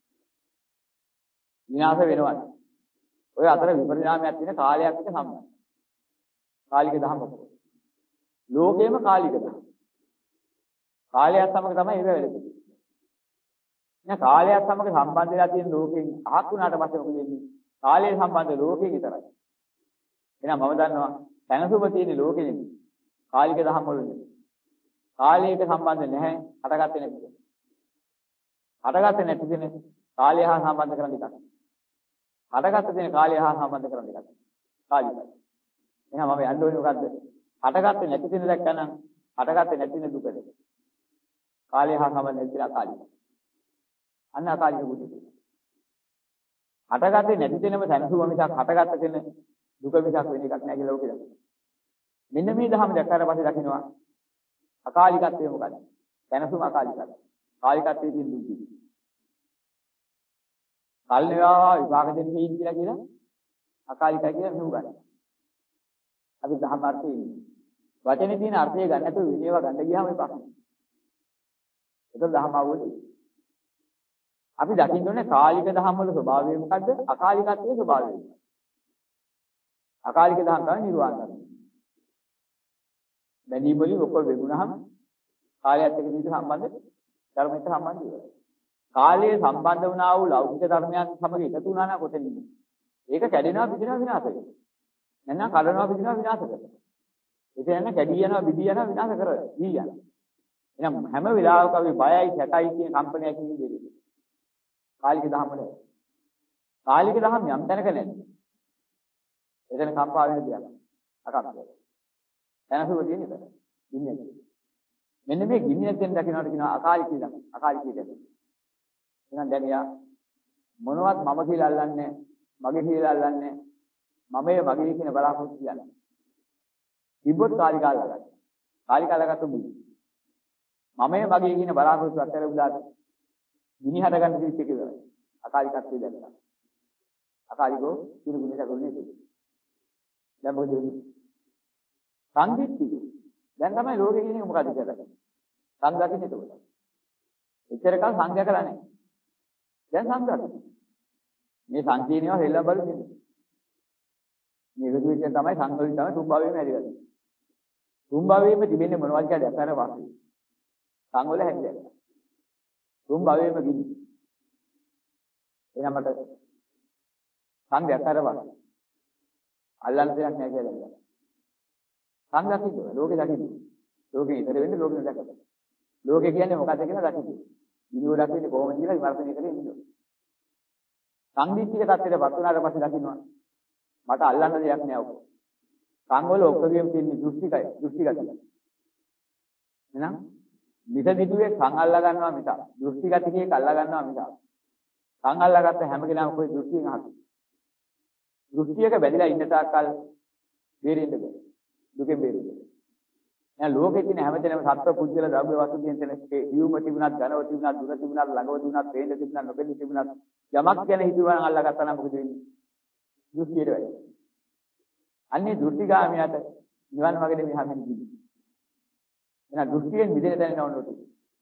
විනාශ වෙනවා. ඔය අතර විපරිණාමයක් තියෙන කාලයක් එක්ක සම්බන්ධයි. කාලික දහම ඔක්කොම. ලෝකේම කාලික දහම. කාලයක් සමග තමයි ඒක වෙලෙන්නේ. නෑ කාලයක් සමග සම්බන්ධ වෙලා තියෙන ලෝකෙන් අහක් වුණාට පස්සේ මොකද වෙන්නේ? කාලය සම්බන්ධ ලෝකෙ විතරයි. එහෙනම් මම දන්නවා දැනසුම තියෙන ලෝකෙ නෙමෙයි. කාලික දහම් වල නෙමෙයි. කාලයක සම්බන්ධ නැහැ, හටගත්තේ නැති. හටගත්තේ නැති දෙන කාලය හා සම්බන්ධ කරන් එකක්. හටගත්ත දෙන කාලය හා සම්බන්ධ කරන් එකක්. කාලිකයි. එහෙනම් මම යන්න ඕනේ මොකද්ද? හටගත්තේ නැති දෙන දැක්කනම් හටගත්තේ නැති දෙන දුකද? කාලය හා සම්බන්ධ නැතිලා කාලිකයි. අන්න අකාලික බුද්ධි. හටගත්තේ නැති දෙනම සැනසුම මිසක් හටගත්ත දෙන දුක මිසක් වෙන එකක් නෑ කියලා ලෝකෙ දකිනවා. මෙන්න මේ ධර්ම දැක්කාට පස්සේ දකින්නවා අකාලිකත්වය මොකක්ද? සැනසුම අකාලිකයි. කාලිකත්වයේ තියෙන දුක. කල් වේවා විපාක දෙන්න හේයින් කියලා කියලා අකාලිකයි කියලා මෙහෙම ගන්න. අපි දහම් අර්ථයේ ඉන්නේ. වචනේ තියෙන අර්ථය ගන්න නැතුව විනයව ගන්න ගියාම විපාක නෑ. ඒක දහම අවබෝධය. අපි දකින්න ඕනේ කාලික දහම් වල ස්වභාවය මොකද්ද? අකාලිකත්වයේ ස්වභාවය මොකද්ද? අකාලික දහම් තමයි නිර්වාණ ධර්ම. බැඳීම් වලින් ඔක්කොම වෙගුණාම කාලයත් එක්ක නිදි සම්බන්ධ ධර්මයට සම්බන්ධ වෙනවා. කාලයේ සම්බන්ධ වුණා වූ ලෞකික ධර්මයන් සමග එකතු වුණා නම් කොතනින්ද? ඒක කැඩෙනවා බිඳෙනවා විනාශ වෙනවා. නැත්නම් කඩනවා බිඳෙනවා විනාශ කරනවා. ඒක යන කැඩී යනවා බිඳී යනවා විනාශ කරනවා. දී යනවා. එහෙනම් හැම වෙලාවක අපි බයයි සැකයි කියන කම්පනයක් ඉන්නේ. කාලික දහම් වල. කාලික දහම් යම් තැනක නැද්ද? එතන කම්පා වෙන දෙයක්. අකප්පය. දැනසුව තියෙන එක. ඉන්නේ. මෙන්න මේ ගින්නක් දෙන්න දකින්නට කියනවා අකාලිකී දහම්. අකාලිකී දහම්. එහෙනම් දැන් යා මොනවත් මම කියලා අල්ලන්නේ මගේ කියලා අල්ලන්නේ මමයේ මගේ කියන බලාපොරොත්තු කියන්නේ. තිබ්බොත් කාලික අල්ලගන්න. කාලික අල්ලගත්තු බුදු. මමයේ මගේ කියන බලාපොරොත්තු අත්හැර බුදාට ගිනි හද ගන්න දෙයක් කියලා. අකාලිකත්වයේ දැක්කා. අකාලිකෝ කිනු ගුණයක් ගොන්නේ ඒක. දැන් මොකද වෙන්නේ? සංදිත්ති. දැන් තමයි ලෝකේ කියන්නේ මොකද කියලා. සංගතිනේ ඒක. එච්චර කල් සංඝයා කරලා නැහැ. දැන් සංගති. මේ සංකීර්ණව හෙල්ලා බලු දෙන්නේ. මේ විදිහ විදිහ තමයි සංගලින් තමයි තුන් භවයේම හැදිලා. තුන් භවයේම තිබෙන්නේ මොනවද කියලා දැක්කම වාසිය. සංවල හැදිලා. තුන් භවයේම ගිනි. එහෙනම් මට සංඝයා කරවා. අල්ලන්න දෙයක් නැහැ කියලා දැක්කා. සංඝයා කිව්වා ලෝකේ දකින්න. ලෝකේ ඉතර වෙන්නේ ලෝකෙ දැක්කද. ලෝකේ කියන්නේ මොකද්ද කියලා දකින්න. ඉනිව දකින්නේ කොහොමද කියලා විමර්ශනය කරගෙන ඉන්නවා. සංදිත්තික தත්ත්වයට පත් වුණාට පස්සේ දකින්නවා මට අල්ලන්න දෙයක් නෑ ඔක. සංවල ඔක්කොගෙම තියෙන දෘෂ්ටිකයි දෘෂ්ටිගතිය. එහෙනම් විසදිතුවේ සං අල්ලා ගන්නවා මිස දෘෂ්ටිගතිකේ අල්ලා ගන්නවා මිස සං අල්ලාගත්ත හැම කෙනාම કોઈ දෘෂ්ටියෙන් අහක්. දෘෂ්ටියක බැඳිලා ඉන්න තාක්කල් බේරෙන්න බෑ. දුකෙන් බේරෙන්න. දැන් ලෝකෙ තියෙන හැමතැනම සත්ව පුජ්‍යල ද්‍රව්‍ය වස්තු කියන තැන ජීවම තිබුණත් ඝනව තිබුණත් දුර තිබුණත් ළඟව තිබුණත් වේද තිබුණත් නොපෙනී තිබුණත් යමක් ගැන හිතුවනම් අල්ලගත්තා නම් මොකද වෙන්නේ? දෘෂ්ටියට වැඩි. අන්නේ දෘෂ්ටිගාමියට නිවන් මාර්ගෙ දෙමි හැමෙන් කිව්වේ. එහෙනම් දෘෂ්ටියෙන් මිදෙන්න දැනෙන්න ඕන නෝටි.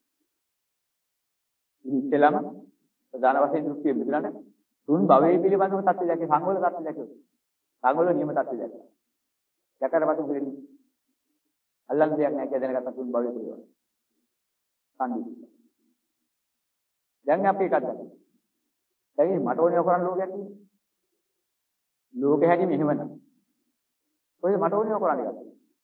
ඉතින්ලම ප්‍රධාන වශයෙන් දෘෂ්ටිය මිදුණාට තුන් භවයේ පිළිබඳව තත්ත්වය දැක්කේ සංවල තත්ත්වය දැක්කේ. සංවල නියම තත්ත්වය දැක්කා. දැක්කට පස්සේ මොකද වෙන්නේ? අල්ලන්න දෙයක් නැහැ කියලා දැනගත්ත තුන් භවයේ පිළිවෙල. සංදීප. දැන් අපි එකක් ගන්න. දැන් මට ඕනේ කරන්න ලෝකයක් තියෙන්නේ. ලෝකෙ හැටි මෙහෙමද? ඔය මට ඕනේ කරන්න එකක්.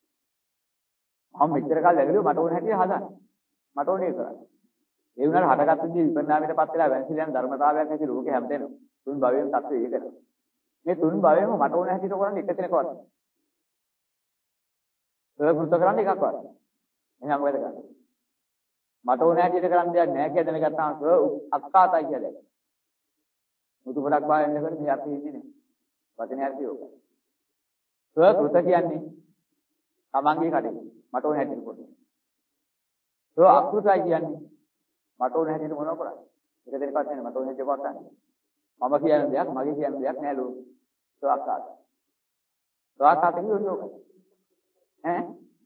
මම මෙච්චර කාලෙ ඇවිල්ලා මට ඕනේ හැටි හදන්න. මට ඕනේ කරන්න. ඒ වුණාට හටගත්ත දේ විපරිණාමයටපත් වෙලා වෙනසිලා යන ධර්මතාවයක් ඇති ලෝකෙ හැමදේම තුන් භවයෙන් තත්ත්වය ඒකද. මේ තුන් භවයෙම මට ඕනේ හැටිට කරන්නේ එක තැනකවත්. ඒක පුරුත කරන්නේ එකක්වත්. එහෙනම් මොකද කරන්නේ? මට ඕන හැටියට කරන්න දෙයක් නැහැ කියලා දැනගත්තාම අක්කාතයි කියලා. මුතු පොඩක් බාගෙන ඉන්නකොට මේ අපි ඉන්නේ නේ. වචනේ අර්ථය ඕකයි. ඒ පුරුත කියන්නේ තමන්ගේ කඩේ මට ඕන හැටියට කරන්නේ. ඒ අකෘතයි කියන්නේ මට ඕන හැටියට මොනව කරන්නේ? එක දෙයක්වත් නැහැ මට ඕන හැටියට කරන්නේ. මම කියන දෙයක් මගේ කියන දෙයක් නෑ ලෝකෙ. ඒ අක්කාතයි. ඒ අක්කාතයි කියන්නේ ඕකයි. ඈ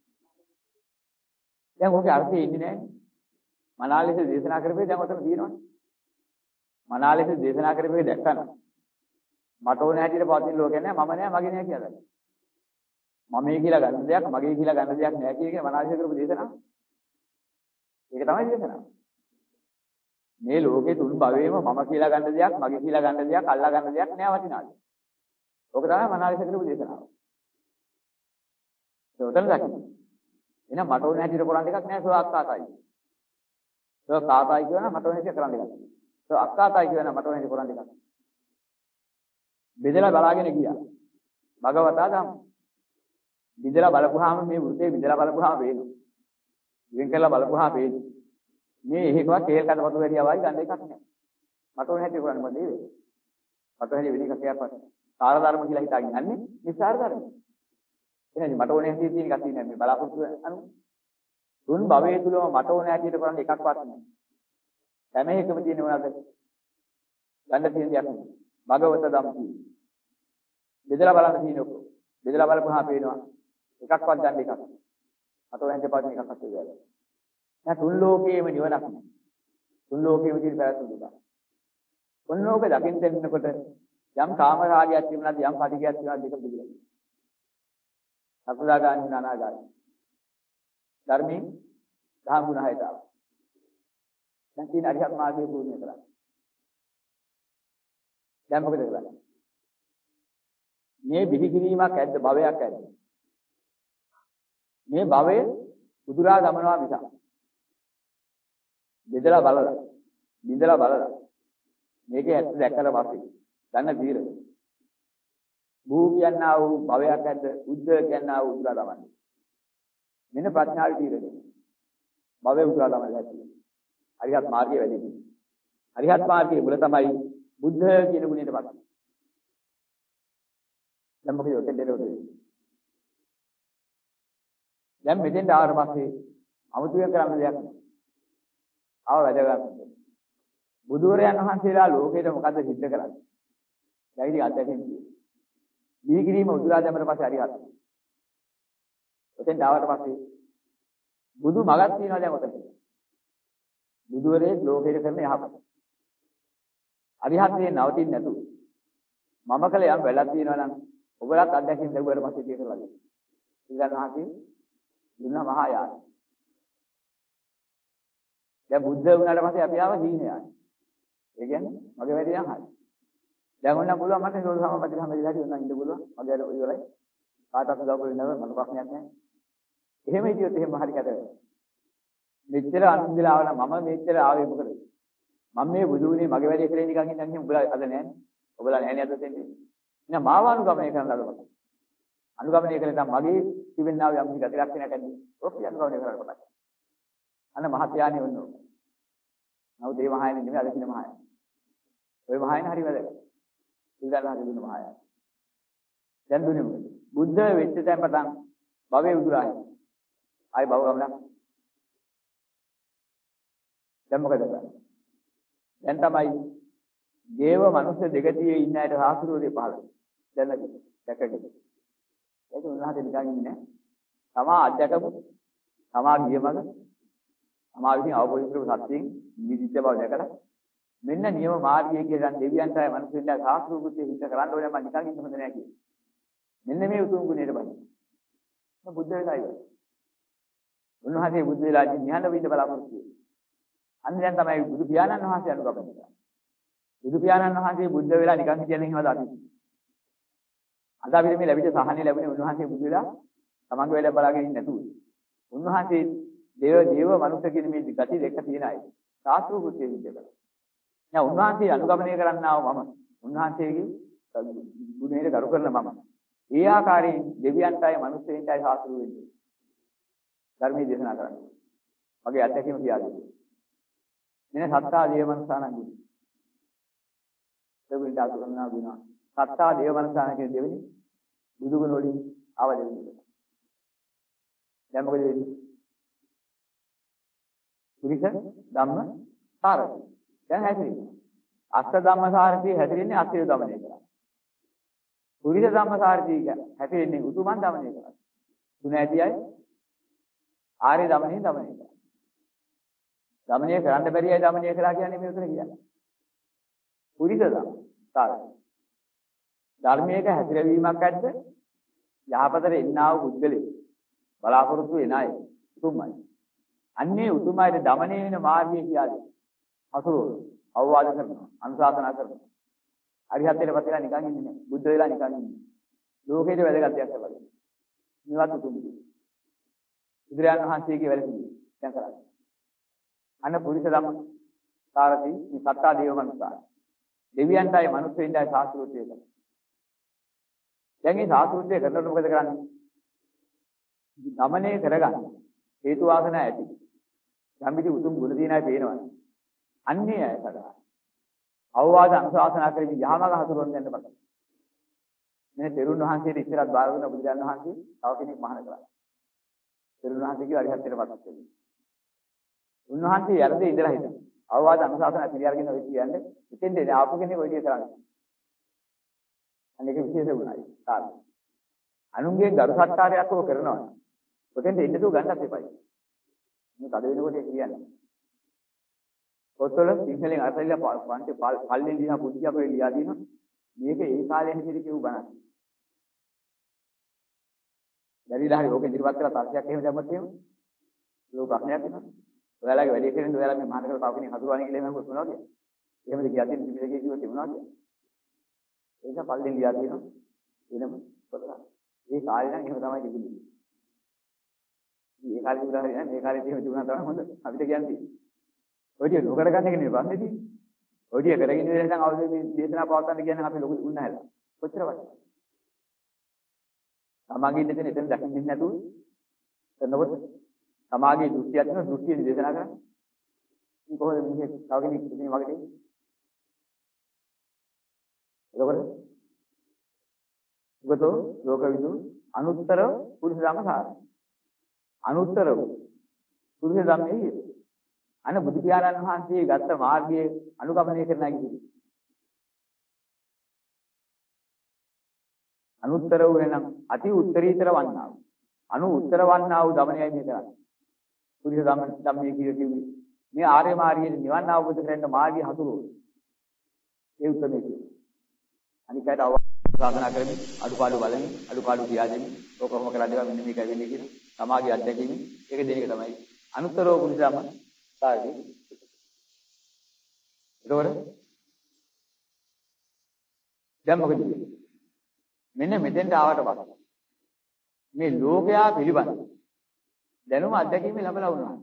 දැන් ඔගේ අර්ථය ඉන්නේ නැහැ. මනාලෙස දේශනා කරපේ දැන් ඔතන තියෙනවනේ. මනාලෙස දේශනා කරපේ දැක්කම මට ඕන හැටියට පවතින ලෝකයක් නැහැ මම නෑ මගේ නෑ කියලා. මම මේ කියලා ගන්න දෙයක් මගේ කියලා ගන්න දෙයක් නෑ කියන මනාලෙස කරපු දේශනාව. ඒක තමයි දේශනාව. මේ ලෝකේ තුන් භවයේම මම කියලා ගන්න දෙයක් මගේ කියලා ගන්න දෙයක් අල්ලා ගන්න දෙයක් නෑ වටිනාද. ඕක තමයි මනාලෙස කරපු දේශනාව. උතන දකින්න. එහෙනම් මට ඕන හැටියට කරන්න එකක් නෑ සෝ අක්කාතයි. සෝ කාතයි කියනවා මට ඕන හැටියට කරන්න එකක්. සෝ අක්කාතයි කියනවා මට ඕන හැටියට කරන්න එකක්. බෙදලා බලාගෙන ගියා. භගවතා ධම්ම. බෙදලා බලපුවාම මේ වෘතේ බෙදලා බලපුවාම පේනවා. ඉතින් කරලා බලපුවාම පේනවා. මේ එහෙකවත් තේල් කඩ වතු වැඩි ආවයි ගන්න එකක් නෑ. මට ඕන හැටියට කරන්න මොකද ඒ? මට ඕන හැටියට වෙන එකක් කියපත්. සාර ධර්ම කියලා හිතාගෙන යන්නේ නිසාර ධර්ම. එහෙනම් මට ඕනේ හැටියට තියෙන එකක් තියෙනවා මේ බලාපොරොත්තු අනු තුන් භවයේ තුලම මට ඕනේ හැටියට කරන්න එකක්වත් නැහැ. හැම එකම තියෙන මොනවද? ගන්න තියෙන දෙයක් නෙමෙයි. භගවත ධම්මී. බෙදලා බලන්න තියෙනකො. බෙදලා බලපුවාම පේනවා එකක්වත් ගන්න එකක්. අතෝ හැංජ පාදින එකක්වත් වෙන්නේ. දැන් තුන් ලෝකයේම නිවනක් නෑ. තුන් ලෝකයේම තියෙන පැවැත්ම දුක. ඔන්නෝක දකින්න දෙන්නකොට යම් කාම රාගයක් තිබුණාද යම් පටිගයක් තිබුණාද දෙක පිළිගන්න. සකදාගාමී නානාගාමී. ධර්මයෙන් දහම් ගුණ හයට ආවා. දැන් තියෙන අරිහත් මාර්ගය පූර්ණ කරා. දැන් මොකද කරන්නේ? මේ බිහිකිරීමක් ඇද්ද භවයක් ඇද්ද? මේ භවය උදුරා ගමනවා මිස. බෙදලා බලලා, බින්දලා බලලා. මේකේ ඇත්ත දැක්කලා පස්සේ ගන්න තීරණ. භූ කියනා වූ භවයක් ඇද්ද? උද්ද කියනා වූ උදුරා ගමන්නේ. මෙන්න ප්‍රඥාවේ තීරණය. භවය උදුරා ගමන හැටි. අරිහත් මාර්ගයේ වැඩි. අරිහත් මාර්ගයේ මුල තමයි බුද්ධ කියන ගුණයට පත්. දැන් මොකද ඔතෙන් දෙන්නේ? දැන් මෙතෙන් ආවට පස්සේ අමුතුවෙන් කරන්න දෙයක් නැහැ. ආව වැඩ ගන්න. බුදුරයන් වහන්සේලා ලෝකෙට මොකද්ද සිද්ධ කරන්නේ? දැයිදි අත්දැකීම් තියෙනවා. දීගිරීම උදුරා දැමීමට පස්සේ අරිහත්. ඔතෙන් ආවට පස්සේ බුදු මගක් තියෙනවා දැන් ඔතන. බුදුරේ ලෝකෙට කරන යහපත. අරිහත්යේ නවතින්නේ නැතුව මම කල යම් වෙලක් තියෙනවා නම් ඔබලත් අත්දැකීම් ලැබුවාට පස්සේ ඒක කරලා දෙන්න. ඊළඟ දුන්න මහා යාන. දැන් බුද්ධ වුණාට පස්සේ අපි ආව හීනයයි. ඒ කියන්නේ මගේ වැඩේ යන් හරි. දැන් ඔන්න පුළුවන් මට නෝල් සමපති හැමදේලා හරි ඔන්න ඉන්න පුළුවන්. මගේ අර ඉවරයි. කාටවත් උදව් කරන්නේ නැව මම ප්‍රශ්නයක් නැහැ. එහෙම හිටියොත් එහෙම හරි කැත වෙනවා. මෙච්චර අනුන්දලා ආවනම් මම මෙච්චර ආවේ මොකද? මම මේ බුදු වුණේ මගේ වැඩේ කරේ නිකන් ඉඳන් උඹලා අද නැහැ. ඔබලා නැහැ නේ අද දෙන්නේ. එහෙනම් මාව අනුගමනය කරන්න ලබන. අනුගමනය කරේ නම් මගේ තිබෙනා වූ යම් කිසි ගති ලක්ෂණයක් ඇති. ඔක් අනුගමනය කරන්න කොට. අන්න මහත්යාණි වුණෝ. නව දේ මහායන නෙමෙයි අද කියන මහායන. ওই මහායන හරි වැදගත්. ඉඳලා හරි දුන්න මහායන. දැන් දුන්නේ මොකද? බුද්ධ වෙච්ච තැන් පටන් භවයේ උදුරායි. ආයි භව ගමනක්. දැන් මොකද කරන්නේ? දැන් තමයි දේව මනුෂ්‍ය දෙගතියේ ඉන්න අයට සාස්ත්‍රෝදේ පහළ. දැන් දැකගන්න. ඒක උන්වහන්සේ නිකන් ඉන්නේ නැහැ. තමා අධ්‍යක්ෂක තමා ගියමග තමා විසින් අවබෝධ කරපු සත්‍යයෙන් නිදිච්ච බව දැකලා මෙන්න නියම මාර්ගය කියලා දෙවියන්ට අය මනුස්සෙන්ට සාස්ත්‍රෝගුත්තේ හිත කරන්න ඕනේ මම නිකන් ඉන්න හොඳ නැහැ කියන්නේ. මෙන්න මේ උතුම් ගුණයට බයි. මම බුද්ධ වෙලායි. උන්වහන්සේ බුද්ධ වෙලාදී ඥාන විඳ බලාපොරොත්තු වෙනවා. අන්න දැන් තමයි බුදු පියාණන් වහන්සේ අනුගමනය කරන්නේ. බුදු පියාණන් වහන්සේ බුද්ධ වෙලා නිකන් කියන්නේ එහෙමද අපි? අද අපිට මේ ලැබිච්ච සහනෙ ලැබුණේ උන්වහන්සේ බුදු වෙලා තමන්ගේ වැඩ බලාගෙන ඉන්නේ නැතුව. උන්වහන්සේ දේව දේව මනුෂ්‍ය කියන මේ ගති දෙක තියෙන අය. සාස්ත්‍ර බුද්ධිය විද්‍යාව. දැන් උන්වහන්සේ අනුගමනය කරන්නා වූ මම උන්වහන්සේගේ ගුණයට කරු කරන මම. ඒ ආකාරයෙන් දෙවියන්ටයි මනුෂ්‍යයන්ටයි සාස්ත්‍ර වෙන්නේ. ධර්මයේ දේශනා කරන්නේ. මගේ අත්දැකීම කියා දෙන්නේ. මෙන්න සත්තා දේව මනසානන් ගුණ. දෙවියන්ට අතුරුනා ගුණ. සත්තා දේව මනසාන කියන දෙවෙනි බුදු ගුණ වලින් අවදෙන්නේ. දැන් මොකද වෙන්නේ? පුරිස ධම්ම සාරති. දැන් හැදෙන්නේ. අෂ්ට ධම්ම සාරති හැදෙන්නේ අසිර දමනය කරා. පුරිස ධම්ම සාරති හැදෙන්නේ උතුමන් දමනය කරා. ගුණ ඇතියයි ආර්ය දමනය දමනය කරා. දමනය කරන්න බැරි අය දමනය කරා කියන්නේ මේ උතන කියන්නේ. පුරිස ධම්ම සාරති. ධර්මයක හැසිරවීමක් ඇද්ද? යහපතට එන්නා වූ පුද්ගලෙක් බලාපොරොත්තු වෙන අය උතුම්මයි. අන්නේ උතුම්මයිට দমনය වෙන මාර්ගය කියන්නේ හසුරුවන අවවාද කරනවා, අනුශාසනා කරනවා. අරිහත්ත්වයට පත් වෙලා නිකන් ඉන්නේ නැහැ. බුද්ධ වෙලා නිකන් ඉන්නේ. ලෝකෙට වැදගත් දෙයක් කරලා දෙනවා. මේවත් උතුම්. බුදුරජාණන් වහන්සේගේ වැඩ පිළිවෙල දැන් කරන්නේ. අන්න පුරිස ධම්ම සාරති මේ සත්තා දේව මනුස්සාර. දෙවියන්ටයි මනුස්සයෙන්ටයි සාස්ත්‍රෝත්ය කරනවා. දැන් මේ සාස්ත්‍රෝත්ය කරනකොට මොකද කරන්නේ? දමනය කරගන්න හේතු වාසනා ඇති. සම්පිති උතුම් ගුණ දිනයි පේනවා. අන්නේ අය සදා අවවාද අනුශාසනා කරමින් යහමඟ හසුරුවන්න යන්න බෑ. මේ තෙරුන් වහන්සේට ඉස්සරහත් බාර දුන්න බුදුරජාණන් වහන්සේ තව කෙනෙක් මහාන කළා. තෙරුන් වහන්සේ කිව්ව අරිහත්ත්වයට පත් වෙන්න. උන්වහන්සේ යරදේ ඉඳලා හිටා. අවවාද අනුශාසනා පිළිඅරගෙන ඔය කියන්නේ ඉතින් දෙන ආපු කෙනෙක් ඔය විදිය කරන්නේ. අනේක විශේෂ ගුණයි. කාර්ය. අනුන්ගේ ගරු සත්කාරයක් ඔබ කරනවා. ඔතෙන්ට එන්න දු ගන්නත් එපයි. මේ කඩ වෙනකොට කියන්නේ. පොතවල සිංහලෙන් අර්ථයලා පන්ති පල්ලෙන් දිහා පුංචි අපේ ලියා දිනවා. මේක ඒ කාලේ හැදිරි කියු බණක්. බැරිලා හරි ඕක ඉදිරිපත් කරලා තාක්ෂයක් එහෙම දැම්මත් එහෙම ලෝක ප්‍රශ්නයක් වෙනවා. ඔයාලගේ වැඩේ කරන්නේ ඔයාලා මේ මහානගර තව කෙනෙක් හසුරවන්නේ කියලා එහෙම මොකද කියන්නේ. එහෙමද කියලා තියෙන පිළිදෙකේ කිව්වොත් තිබුණා කියන්නේ. ඒක පල්ලෙන් ලියා තියෙනවා. එනම පොතක්. ඒ කාලේ නම් එහෙම තමයි තිබුණේ. මේ කාලේ විතර හරි නෑ මේ කාලේ තියෙන තිබුණා තමයි හොඳ අපිට කියන්නේ. ඔය ටික නොකර ගන්න එක නෙවෙයි ප්‍රශ්නේ තියෙන්නේ. ඔය ටික කරගෙන ඉඳලා නම් අවුරුදු මේ දේශනා පවත්වන්න කියන්නේ අපි ලොකු උන්න හැදලා. කොච්චර වටිනවද? සමාගයේ ඉන්න එතන දකින්න නැතුව කරනකොට සමාගයේ දෘෂ්ටියක් තියෙන දෘෂ්ටිය දේශනා කරන්නේ. මේ කොහොමද මේ තව කෙනෙක් ඉතින් වගේ තියෙන්නේ? එතකොට උගතෝ ලෝකවිදු අනුත්තර පුරුෂ ධම්ම සාරය. අනුත්තර පුරුෂ ධම්මයේ අන බුදු පියාණන් වහන්සේ ගත්ත මාර්ගයේ අනුගමනය කරන අය කිව්වේ. අනුත්තර වූ වෙනම් අති උත්තරීතර වන්නා වූ. අනු උත්තර වන්නා වූ ධමනයයි මේ කරන්නේ. පුරුෂ ධම්ම ධම්මයේ කිව්වේ මේ ආර්ය මාර්ගයේ නිවන් අවබෝධ කරගන්න මාර්ගය හසුරුවෝ. ඒ උත්තරේ කිව්වේ. අනිකට අවවාදනා කරමින් අඩුපාඩු බලමින් අඩුපාඩු කියා දෙමින් ඔක කොහොම කරන්නද මෙන්න මේක වෙන්නේ කියන සමාගයේ අත්දැකීම ඒක දෙන එක තමයි අනුත්තරෝ පුරුෂ ධම්ම සාරය. ඒකවල දැන් මොකද වෙන්නේ? මෙන්න මෙතෙන්ට ආවට පස්සේ මේ ලෝකයා පිළිබඳ දැනුම අත්දැකීම ලැබලා වුණා.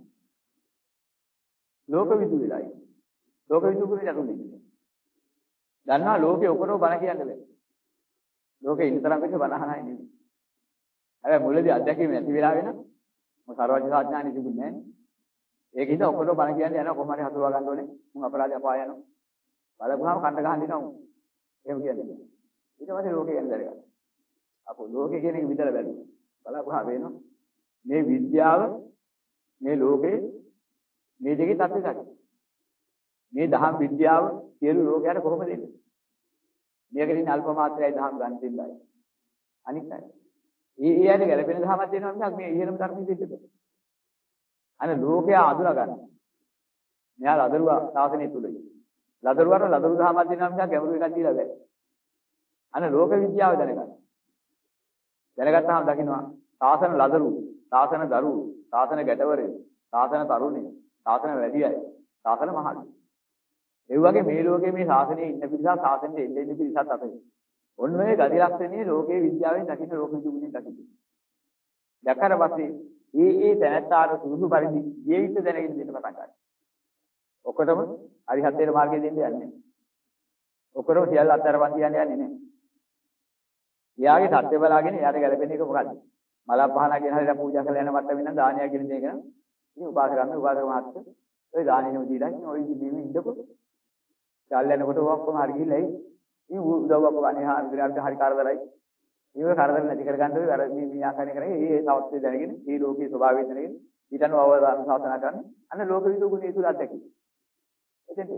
ලෝක විදු වෙලයි. ලෝක විදු කුරේ යතුනේ. දන්නා ලෝකේ ඔකරෝ බණ කියන්න බෑ. ලෝකේ ඉන්න තරම් වෙච්ච බණ අහනයි නෙමෙයි. හැබැයි මුලදී අත්දැකීම නැති වෙලා වෙන මො සර්වඥ සාඥානෙ තිබුණේ නැහැ. ඒක ඉතින් ඔකරෝ බණ කියන්නේ යනවා කොහොම හරි හසුරවා ගන්න ඕනේ. මුන් අපරාධය අපාය යනවා. බලපුවාම කණ්ඩ ගහන්න දිනවා. එහෙම කියන්නේ. ඊට පස්සේ ලෝකේ යන දරගන්න. අපෝ ලෝකේ කියන එක විතර බැලුවා. බලපුවා වෙනවා. මේ විද්‍යාව මේ ලෝකේ මේ දෙකේ තත්ත්වය දකින්න. මේ දහම් විද්‍යාව සියලු ලෝකයට කොහොමද දෙන්නේ? මේකට ඉන්නේ අල්ප මාත්‍රයයි දහම් ගන්න දෙන්නයි. අනිත් අය. ඒ ඒ ඇයි ගැලපෙන දහමක් දෙනවා මිසක් මේ ඉහළම ධර්මයේ දෙන්න බෑ. අනේ ලෝකයා අඳුනා ගන්න. මෙයා ලදරුවා සාසනය තුලයි. ලදරුවාට ලදරු දහමක් දෙනවා මිසක් ගැඹුරු එකක් දීලා බෑ. අනේ ලෝක විද්‍යාව දැනගන්න. දැනගත්තාම දකින්නවා සාසන ලදරු, සාසන දරු, සාසන ගැටවරේ, සාසන තරුණේ, සාසන වැඩි අය, සාසන මහලු. ඒ වගේ මේ ලෝකේ මේ ශාසනයේ ඉන්න පිරිසක් ශාසනයේ එන්න ඉන්න පිරිසක් අතර. ඔන්න ඔය ගති ලක්ෂණේ ලෝකේ විද්‍යාවෙන් දකින්න ලෝක විදුගුණෙන් දකින්න. දැක්කට පස්සේ ඒ ඒ දැනටාර සුදුසු පරිදි ජීවිත දැනගෙන දෙන්න පටන් ගන්නවා. ඔකටම අරිහත්ත්වයට මාර්ගය දෙන්න යන්නේ නැහැ. ඔකටම සියල්ල අත්හැරපන් කියන්නේ යන්නේ නැහැ. එයාගේ සත්‍ය බලාගෙන එයාට ගැලපෙන එක මොකද්ද? මලක් පහනා කියන හරියට පූජා කරලා යන මට්ටමින් නම් දානයක් කියන දේ කරන. ඉතින් උපාසකයන් උපාසක මහත්තයෝ ඔය දානෙම දීලා ඉතින් ඔය ජීවිතේ ඉඳපො. ශාල් යනකොට ඔක්කොම හරි ගිහිල්ලා ඉතින් උදව්වක් ගන්නේ හරියට හරි කරදරයි. ඒක කරදර නැති කරගන්න ඕනේ වැරදි මේ ආකාරයෙන් කරේ ඒ තවස්සේ දැනගෙන මේ ලෝකයේ ස්වභාවය දැනගෙන ඊටන අවවාදන සාසනා කරන්න. අන්න ලෝක විදු ගුණය තුල අත්දැකීම. එතෙන්ද.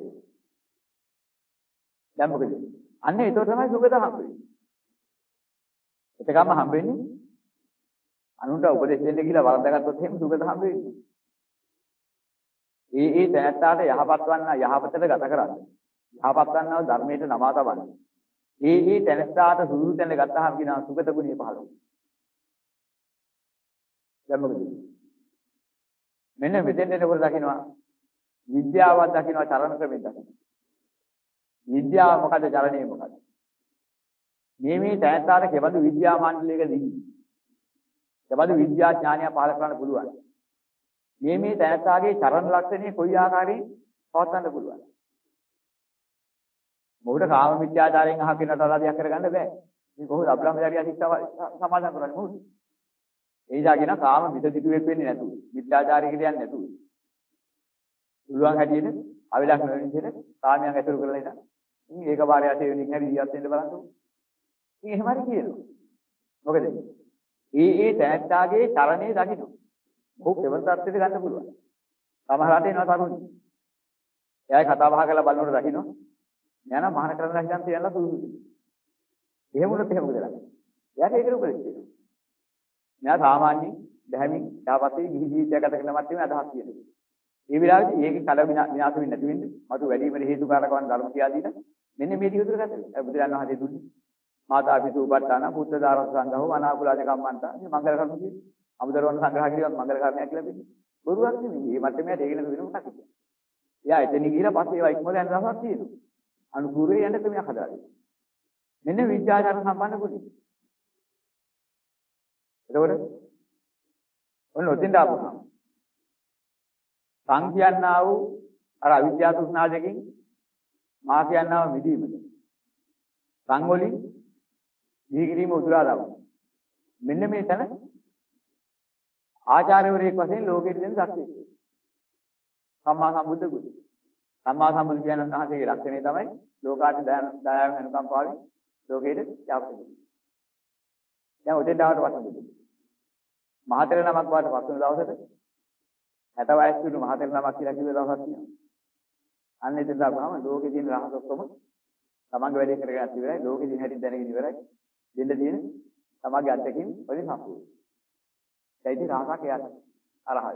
දැන් මොකද? අන්න ඒක තමයි සුගත හම්බෙන්නේ. එතකම හම්බෙන්නේ අනුන්ට උපදෙස් දෙන්න කියලා වරද්දාගත්තොත් එහෙම සුගත හම්බෙන්නේ. ඒ ඒ තැනට යහපත් වන්නා යහපතට ගත කරන්නේ. යහපත් වන්නා ධර්මයට නමා තබන්නේ. ඒ ඒ තැනට සුදුසු තැන ගත්තාම කියනවා සුගත ගුණය පහළ වෙනවා. දැන් මොකද? මෙන්න මෙතෙන් එනකොට දකින්නවා විද්‍යාවක් දකින්නවා චරණ ක්‍රමයක් දකින්නවා. විද්‍යාව මොකද චරණය මොකද? මේ මේ තැනට කෙබඳු විද්‍යා මණ්ඩලයක දින්නේ. කෙබඳු විද්‍යා ඥානය පහළ කරන්න පුළුවන්. මේ මේ තැනටගේ චරණ ලක්ෂණේ කොයි ආකාරයෙන් පවත්වන්න පුළුවන්. මොහොත කාම මිත්‍යාචාරයෙන් අහකින රටාදියක් කරගන්න බෑ. මේ කොහොමද අබ්‍රහ්මචාරිය ශික්ෂාව සමාදන් කරන්නේ මොකද? එයිසා කියන කාම මිදදිටුවෙක් වෙන්නේ නැතුව, මිත්‍යාචාරය කියන්නේ නැතුව. පුළුවන් හැටියට අවිලක් නොවන විදිහට කාමයන් ඇසුරු කරලා ඉන්න. ඉතින් ඒක බාරය ආශේවණින් හරි ජීවත් වෙන්න බලන්නකො. ඉතින් එහෙම හරි කියනවා. මොකද? ඒ ඒ තැනටගේ චරණේ දකින්න. ඔහු කෙවල් තත්ත්වෙට ගන්න පුළුවන්. සමහරට එනවා තරුණි. එයායි කතා බහ කරලා බලනකොට දකින්න. නෑ නම් මහාන කරන්න හිතන් තියලා සුළු. එහෙම වුණොත් එහෙම මොකද කරන්නේ? එයාට ඒකට උපදෙස් දෙනවා. මෙයා සාමාන්‍ය දැහැමින් යාපතේ ගිහි ජීවිතයක් ගත කරන මට්ටමේ අදහස් තියෙනවා. මේ විලාසෙදි ඒකේ කල විනාශ වෙන්නේ නැති වෙන්නේ මතු වැඩිමනේ හේතුකාරකවන් ධර්ම කියා දීලා මෙන්න මේ ටික උතර ගන්නවා. බුදුරජාණන් වහන්සේ දුන්නේ මාතා පිතු උපට්ඨාන පුත්ත දාරස සංඝව අනාකුලාජ කම්මන්තා මේ මංගල කර්ම කියන්නේ. අමුදරුවන් සංග්‍රහ කිරීමත් මංගල කර්මයක් කියලා දෙන්නේ. බොරුවක් නෙමෙයි. මේ මට්ටමේ දෙගෙන වෙන මොකක්ද කියන්නේ. එයා එතන ගිහිලා පස්සේ ඒවා ඉක්මවල යන දවසක් තියෙනවා. අනුපූර්වේ යන්න ක්‍රමයක් හදලා දෙනවා. මෙන්න විද්‍යාචාර සම්පන්න කුටි. එතකොට ඔන්න ඔතෙන්ට ආපුහම සං කියන්නා වූ අර අවිද්‍යාව තෘෂ්ණා දෙකෙන් මා කියන්නා වූ මිදීමද සං වලින් දීගිරීම උදුරා දානවා. මෙන්න මේ තැන ආචාර්යවරයෙක් වශයෙන් ලෝකෙට දෙන ශක්තිය. සම්මා සම්බුද්ධ ගුණ. සම්මා සම්බුද්ධ කියන අහසේ ලක්ෂණය තමයි ලෝකාට දයාවෙන් අනුකම්පාවෙන් ලෝකෙට යාපත දෙන්නේ. දැන් ඔතෙන් ඩාවට වසන් දෙන්නේ. මහතෙර නමක් වාට පස්වන දවසට හැට වයස් පිටු මහතෙර නමක් කියලා කිව්ව දවසක් තියෙනවා. අන්න එතන දාපුවාම ලෝකේ තියෙන රහස ඔක්කොම තමන්ගේ වැඩේ කරගෙන ඉවරයි. ලෝකේ දින හැටි දැනගෙන ඉවරයි. දෙන්න තියෙන තමන්ගේ අත්දැකීම් වලින් සම්පූර්ණයි. ඒ ඉතින් රහසක් එයාට අරහයි.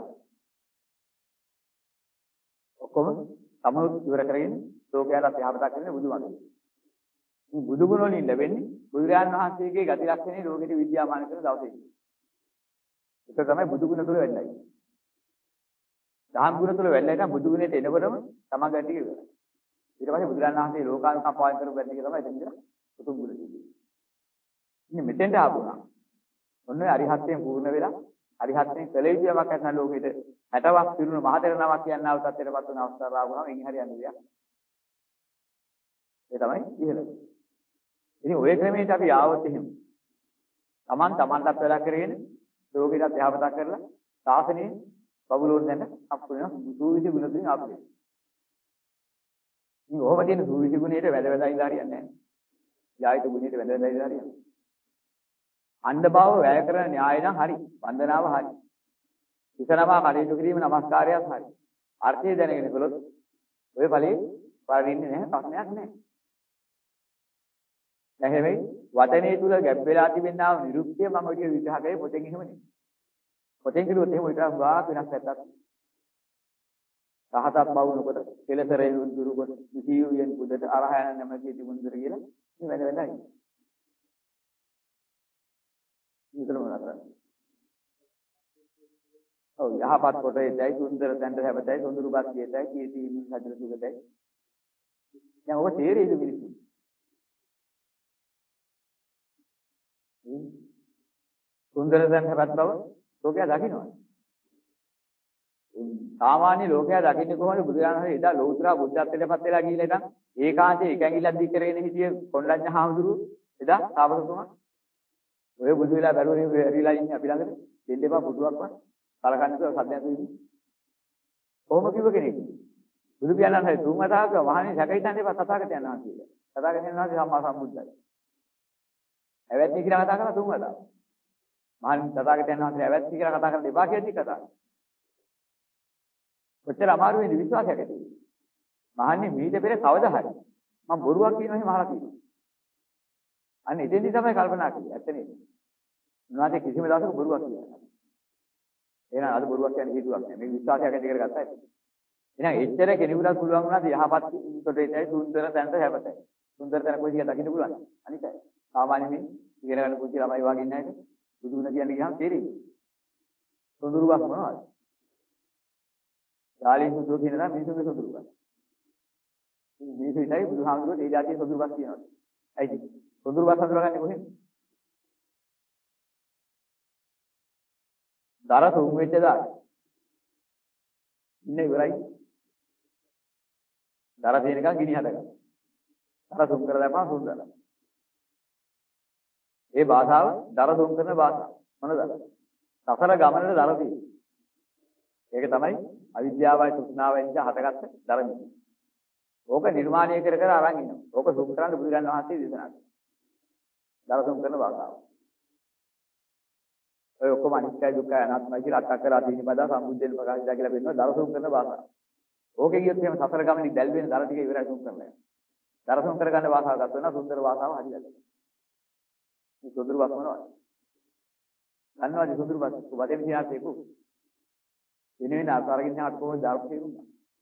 ඔක්කොම තමනුත් ඉවර කරගෙන ලෝකයට යහපතක් කරන බුදුමඟ. මේ බුදු ගුණ වලින් ලැබෙන්නේ බුදුරජාණන් වහන්සේගේ ගති ලක්ෂණේ ලෝකෙට විද්‍යාමාන කරන දවසේ. ඒක තමයි බුදු ගුණ තුල වෙන්නයි. දහම් ගුණ තුල වෙන්නයි නම් බුදු ගුණයට එනකොටම තමන්ගේ ටික ඉවරයි. ඊට පස්සේ බුදුරජාණන් වහන්සේ ලෝකානුකම්පාවෙන් කරපු වැඩ ටික තමයි එතන ඉඳලා උතුම් ගුණ තියෙන්නේ. ඉතින් මෙතෙන්ට ආපුණා. ඔන්න ඔය අරිහත්යෙන් පූර්ණ වෙලා අරිහත්යෙන් කළ යුතු යමක් නැත්නම් ලෝකෙට හැටවක් පිරුණු මහතෙර නමක් කියනවා තත්ත්වයටපත් වෙන අවස්ථාව ආවම එන් හරි යන්නේ දෙයක්. ඒ තමයි ඉහළ. ඉතින් ඔය ක්‍රමයට අපි ආවොත් එහෙම Taman Tamanටත් වැඩක් කරගෙන ලෝකෙටත් යහපතක් කරලා සාසනයේ බබලෝන් දැන්න අපුණ සූවිසි ගුණ තුලින් ආපුනේ. මේ ඔහොම තියෙන සූවිසි ගුණයට වැද වැද ඉඳලා හරියන්නේ නැහැ. යායුත ගුණයට වැද වැද ඉඳලා හරියන්නේ. අණ්ඩ බව වැය කරන න්‍යාය නම් හරි. වන්දනාව හරි. ඉතනවා කටයුතු කිරීම නමස්කාරයක් හරි. අර්ථය දැනගෙන කළොත් ඔය ඵලයේ වරින්නේ නැහැ ප්‍රශ්නයක් නැහැ. නැහැවෙයි වචනේ තුල ගැබ් වෙලා තිබෙනා වූ නිරුක්තිය මම ඔය විග්‍රහ කරේ පොතෙන් එහෙම නෙමෙයි. පොතෙන් කිව්වොත් එහෙම විතර ගාක් වෙනස් පැත්තක්. රහතක් බවුනකොට කෙලසරේ දුරු කොට ජීවියෙන් පුදට අරහයන් නැමැති තිබුණුතර කියලා මේ වෙන වෙනයි. මේකම නතරයි. ඔව් යහපත් කොට ඒයි සුන්දර තැන්ට හැබතයි සොඳුරු බස් කියතයි කීටි සජල සුගතයි. දැන් ඔබ තේරෙයිද මිනිස්සු? සුන්දර තැන් හැබත් බව ලෝකයා දකින්නවා. සාමාන්‍ය ලෝකයා දකින්නේ කොහොමද? බුදුරජාණන් වහන්සේ එදා ලෞතර බුද්ධත්වයටපත් වෙලා ගිහිල්ලා ඉතින් ඒකාන්තේ එක ඇඟිල්ලක් දික් කරගෙන හිටිය කොණ්ඩඤ්ඤ හාමුදුරුවෝ එදා තාපසතුමා ඔය බුදු වෙලා බැලුවේ ඇරිලා ඉන්නේ අපි ළඟට දෙන්න එපා පුටුවක්වත් කලකන්නේ කියලා සද්දයක් වෙන්නේ. කොහොම කිව්ව කෙනෙක්? බුදු පියාණන් හරි තුන් වතාවක මහණෙනි සැකයිතන් එපා තථාගතයන් වහන්සේ. තථාගතයන් වහන්සේ සම්මා සම්බුද්ධයි. ඇවැත්නි කියලා කතා කරලා තුන් වතාවක්. මහණෙනි තථාගතයන් වහන්සේ ඇවැත්නි කියලා කතා කරලා එපා කියද්දි කතා. කොච්චර අමාරු වෙන්නේ විශ්වාසයක් ඇති. මහන්නේ මීට පෙර කවදා හරි මම බොරුවක් කියනවා එහෙම අහලා තියෙනවා. අන්න එතෙන්දි තමයි කල්පනා කරන්නේ. ඇත්ත නේද? මොනවාද කිසිම දවසක බොරුවක් කියන්නේ. එහෙනම් අද බොරුවක් කියන්නේ හේතුවක් නෑ. මේ විශ්වාසයක් ඇති කරගත්තා ඇති. එහෙනම් එච්චර කෙනෙකුට පුළුවන් වුණාද යහපත් කොට ඒයි සුන්දර තැනට හැපතයි. සුන්දර තැන කොයි දිහා දකින්න පුළුවන්. අනිකයි. සාමාන්‍යයෙන් ඉගෙන ගන්න පුංචි ළමයි වගේ ඉන්න අයට බුදුගුණ කියන්නේ ගියාම තේරෙයි. සොඳුරුවක් මොනවද? යාලි සුදුරු කියන දා මිනිසුන්ගේ සොඳුරුවක්. මිනිස්සු ඉතයි බුදුහාමුදුරුවෝ ඒ જાතියේ සොඳුරුවක් කියනවා. ඇයිද? සොඳුරුවක් හඳුනගන්නේ කොහෙන්ද? දර තුන් වෙච්ච දා. ඉන්නේ ඉවරයි. දර තියෙනකන් ගිනි හදගන්න. දර තුන් කරලා දැම්මම සුන්දරයි. ඒ භාෂාව දර තුන් කරන භාෂාව. මොනද? සසර ගමනට දර තියෙන්නේ. ඒක තමයි අවිද්‍යාවයි තෘෂ්ණාවයි නිසා හටගත්ත ධර්මය. ඕක නිර්මාණය කර කර අරන් ඉන්නවා. ඕක සුක්‍රාන්ත බුදුරජාණන් වහන්සේ දේශනා කළා. දරසම් කරන භාෂාව. ඔය ඔක්කොම අනිත්‍ය දුක්ඛ අනාත්මයි කියලා අටක් කරලා තියෙන බදා සම්බුද්ධෙන් ප්‍රකාශ කරලා කියලා වෙනවා දරසම් කරන භාෂාව. ඕකේ කියොත් එහෙම සතර ගමනේ දැල් වෙන දර ටික ඉවරයි තුන් කරලා. දරසම් කරගන්න වාසාව ගන්න වෙනවා සුන්දර වාසාව හරියට. මේ සුදුරු බස් මොනවද? ගන්නවාද සුදුරු බස් වදෙන් තියාසේක. වෙන වෙන අසාරකින් යාට කොහොමද ධර්ම තේරුණා?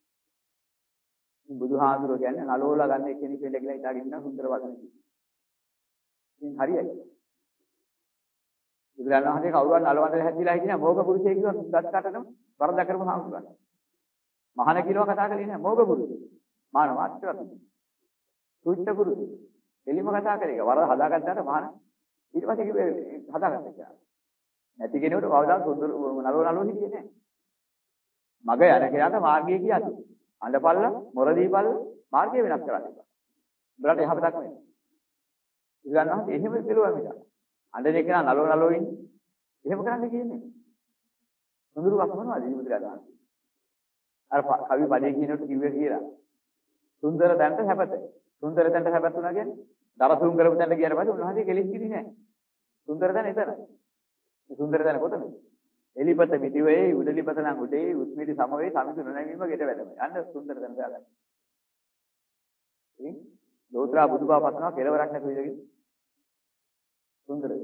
මේ බුදුහාඳුරෝ කියන්නේ නලෝලා ගන්න එක්කෙනෙක් වෙන්න කියලා හිතාගෙන ඉන්න සුන්දර වදන කිව්වා. ඉතින් හරියයි. බුදුරණන් වහන්සේ කවුරුන් නලවන්න හැදිලා හිටිනා මොෝග පුරුෂයෙක් කිව්වා සුද්දත් කටටම වරද කරපු හාමුදුරුවෝ. මහාන කිලෝ කතා කරේ නෑ මොෝග පුරුෂයෙක්. මාන මාත්‍රවත්. සුද්ධ පුරුෂයෙක්. එලිම කතා කරේ. වරද හදාගත්තාට මහාන ඊට පස්සේ කිව්වේ හදාගත්තා කියලා. නැති කෙනෙකුට කවදාවත් සුන්දර නලව නලව හිටියේ නෑ. මග යන කෙනාට මාර්ගය කියයි. අඬපල්ල, මොරදීපල්ල මාර්ගය වෙනස් කරන්න එපා. උඹලට යහපතක් වෙන්නේ. බුදුරණන් වහන්සේ එහෙම පිළිවෙල මිසක්. අඬන එක නලව නලව ඉන්නේ. එහෙම කරන්න කියන්නේ. සුඳුරු වස් මොනවද බුදුරජාණන් වහන්සේ? අර කවි පදේ කියනකොට කිව්වේ කියලා. සුන්දර තැනට හැපත. සුන්දර තැනට හැපතුණා කියන්නේ දරසුන් කරපු තැනට ගියාට පස්සේ උන්වහන්සේ කෙලිස් කිරි නෑ. සුන්දර තැන එතන. මේ සුන්දර තැන කොතනද? එලිපත මිටිවේ උඩලිපත නම් උඩේ උස්මිටි සමවේ සමිතු නොනැවීම ගෙට වැඩම. යන්න සුන්දර තැනට ආගන්න. ඉතින් ලෝත්‍රා බුදුබව පතනවා කෙලවරක් නැතුව ඉඳගෙන සුන්දරයි.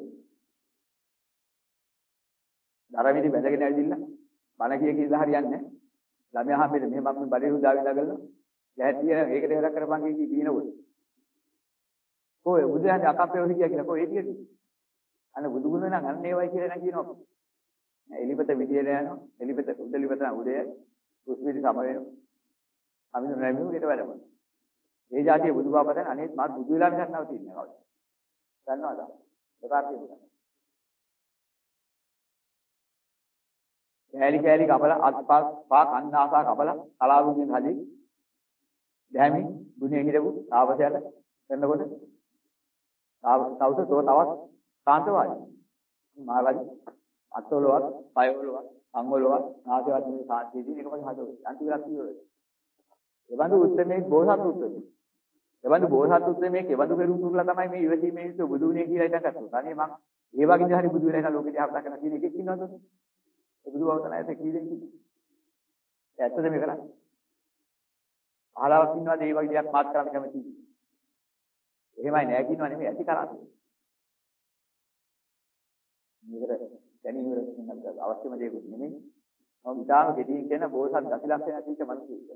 ධර්මවිදි බැඳගෙන ඇවිදින්න බණ කිය කී ඉඳලා හරියන්නේ නැහැ. ළමයා හැමෙන්න මෙහෙම මම බඩේ හුදාගෙන ඉඳගල්ලා ගැහැටි යන ඒකට හේරක් කරපන් කී දිනවල. කොහේ බුදුහාමි අකප්පේ ඔහි කියලා කොහේ ඒකද? අන්න බුදු ගුණ නම් අන්න ඒවයි කියලා නෑ කියනවා. එලිපත විදියට යනවා. එලිපත උඩලිපත උඩේ උස්මිටි සම වෙනවා. අමින නැමෙමු ගෙට වැඩම. ඒ જાතිය බුදුබවපතන අනේත් මාත් බුදු වෙලා මිසක් නවතින්නේ නැහැ කවුද? දන්නවද? ප්‍රකාශය කරනවා. කෑලි කෑලි කපලා අත්පස් පා කන්නාසා කපලා කලාවුන්ගෙන් හදි දැමි ගුණේ හිරපු තාපසයට කරනකොට තවුස තෝ තවත් සාන්තවාදී මාළයි අත්වලවත් පයවලවත් අංගවලවත් නාසයවත් මේ සාන්තියදී එකම හදවත අන්තිමට කියවල එවඳු උත්තරමේ බෝසත් උත්තරමේ එවඳු බෝසත් උත්තරමේ කෙවඳු පෙරුතුරුලා තමයි මේ ඉවසීමේ යුතු බුදුුනේ කියලා ඉඳගත්තා. අනේ මං ඒ වගේ හරි බුදු වෙලා ඉන්න ලෝකෙ දිහා බලන කෙනෙක් එකෙක් ඉන්නවද? බුදු බව තමයි කී දෙන්නේ. ඇත්තද මේ කරන්නේ? අහලාවක් ඉන්නවද මේ වගේ දෙයක් මාත් කරන්න කැමතිද? එහෙමයි නෑ කියනවා නෙමෙයි ඇති කරන්නේ. මේකට දැනීම වෙන අවශ්‍යම දෙයක් නෙමෙයි. මම ඉතාලම ගෙඩියෙන් කියන බෝසත් දසිලක්ෂණ ඇතික මිනිස්සු.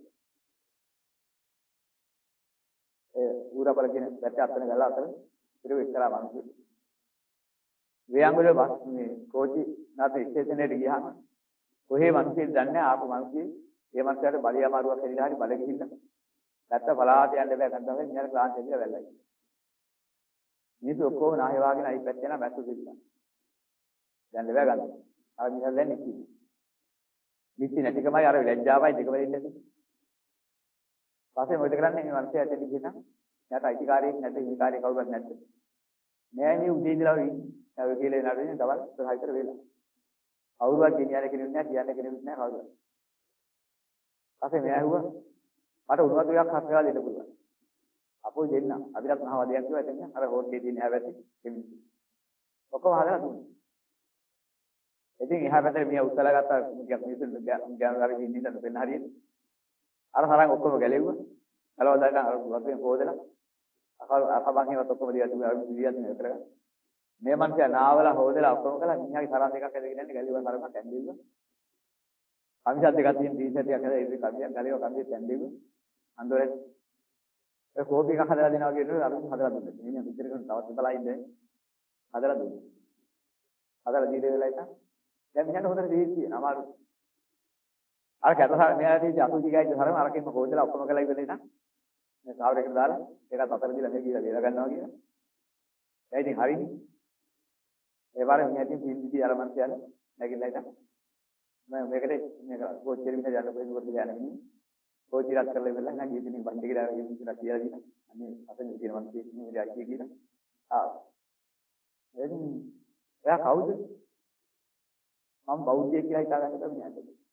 ඒ ඌරපල කියන පැත්ත අතන ගලා අතන ඉතින් එක්තරා මිනිස්සු. වේයන්ගල මේ කෝචි නැත ස්ටේෂනේට ගියාම කොහේ මිනිස්සු දන්නේ ආපු මිනිස්සු ඒ මිනිස්සුන්ට බලය අමාරුවක් හැදිලා හරි බල ගිහිල්ලා නැත්ත පලාත යන්න බෑ ගන්නවා මිනිහට ක්ලාන්ත ඇවිල්ලා වැල්ලයි. මිනිස්සු ඔක්කොම නාහේ වාගෙන අයි පැත්තේ යන මැස්සු දෙන්නා. දැන් ලැබ ගන්න. අර මිනිහා දැන් නිකි. නිකි නැතිකමයි අර ලැජ්ජාවයි දෙකම දෙන්නේ නැති. පස්සේ මොකද කරන්නේ මේ මිනිහා ඇටෙන් ගිහින් යාට අයිතිකාරයෙක් නැත්නම් හිමිකාරයෙක් කවුරුත් නැද්ද? නෑ මේ උදේ ඉඳලා ඉන්නේ. ඒ කියලා නඩුවේ දවල් පහයි කර වෙලා. කවුරුවත් ගෙනියන්න කෙනෙක් නෑ, තියන්න කෙනෙක් නෑ කවුරුත්. පස්සේ මෙයා ඇහුවා මට උණුවතු ටිකක් හත් වෙලා දෙන්න පුළුවන්. අපෝ දෙන්න. අපිට මහවදයක් කිව්වා එතන අර හෝටලේ තියෙන හැවැති කෙමිසි. ඔක්කොම හදලා දුන්නා. ඉතින් එහා පැත්තේ මියා උස්සලා ගත්තා ටිකක් මිනිස්සු ගෑනුලාගේ ඉන්න ඉන්න දෙන්න හරියට. අර තරම් ඔක්කොම ගැලෙව්වා. කලව දාගෙන අර වතුරෙන් පොදලා අකල් අකබන් ඒවත් ඔක්කොම දිලා තිබුණා අර දිලියත් නේ කරගන්න. මේ මනුස්සයා නාවලා හොදලා ඔක්කොම කළා මිනිහාගේ තරම් දෙකක් ඇදගෙන යන්නේ ගැලෙව්වා තරමක් ඇඳෙව්වා. කමිසත් දෙකක් තියෙන ටී ෂර්ට් එකක් හදලා ඉතින් කමියක් ගැලෙව්වා කමියක් ඇඳෙව්වා. අන්දරේ ඒ කෝපි එකක් හදලා දෙනවා කියනකොට අර හදලා දුන්නා. මිනිහා පිටර කරන තවත් ඉතලා ඉන්නේ. හදලා දුන්නා. හදලා දීලා වෙලා ඉතින් දැන් මෙහෙට හොඳට දෙහිච්චි අමාරු. අර කැතසාර මෙයා තියෙච්ච අසුචි ගෑයිච්ච තරම අරකින්ම හොදලා ඔක්කොම කළා ඉවරේ නේද? මේ කාවරයකට දාලා ඒකත් අතර දීලා මේ කියලා දේලා ගන්නවා කියලා. ඒ ඉතින් හරිනේ. ඒ වගේ මෙයා තියෙන පින්දිටි අර මන්සියන නැගිටලා ඉතින් මම මේකට මේක කෝච්චියේ විතර යන්න පොඩි කොට යන්න මිනිහ. කෝච්චි රත් කරලා ඉවරලා නම් ගිහින් බණ්ඩේ කියලා ගිහින් කියලා කියලා දීලා. අනේ අතන තියෙන මන්සිය මේ රාජ්‍ය කියලා. ආ. එදින් එයා කවුද? මම බෞද්ධයෙක් කියලා හිතාගන්න කමියන්නේ.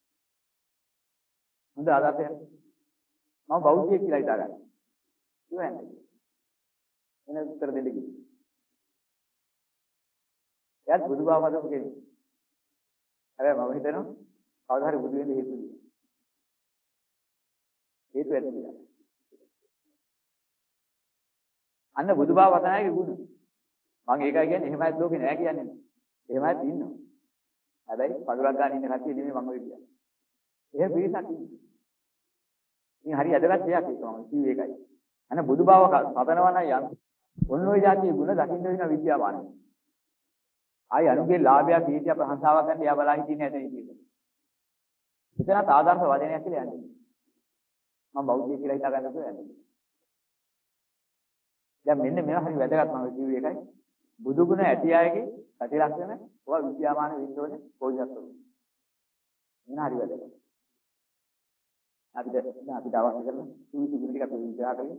හොඳ ආදර්ශයක්. මම බෞද්ධයෙක් කියලා හිතාගන්න. ඉවන්නේ. එන උත්තර දෙන්න කිව්වා. එයාත් බුදුබව මතක කෙනෙක්. හැබැයි මම හිතනවා කවදා හරි බුදු වෙන්න හේතු වෙයි. හේතු ඇතිලා. අන්න බුදුබව වතනාගේ ගුණ. මම ඒකයි කියන්නේ එහෙමයි ලෝකේ නෑ කියන්නේ. එහෙමයි ඉන්නවා. හැබැයි පඳුරක් ගන්න ඉන්න කට්ටිය නෙමෙයි මම ඔය කියන්නේ. එහෙම පිරිසක් ඉන්නවා. ඉතින් හරි අදගත් දෙයක් ඒක මම කිව්වේ ඒකයි. අන්න බුදුබව සතනවා නම් යම් ඔන්න ඔය જાතියේ ගුණ දකින්න වෙන විද්‍යාවාන. ආයි අනුගේ ලාභයක් කීතිය ප්‍රශංසාවක් ගන්න එයා බලා හිටින්නේ නැතේ කියලා. එතනත් ආදර්ශ වදනයක් කියලා යන්නේ. මම බෞද්ධය කියලා හිතා ගන්න දුක යන්නේ. දැන් මෙන්න මේවා හරි වැදගත් මම කිව්වේ ඒකයි. බුදු ගුණ ඇති අයගේ සති ලක්ෂණ ඔය විද්‍යාමාන වෙන්න ඕනේ කොයිසත් උනේ. එන හරි වැදගත්. අපිට දැන් අපිට අවශ්‍ය කරන සුසු ගුණ ටික අපි විග්‍රහ කරමු.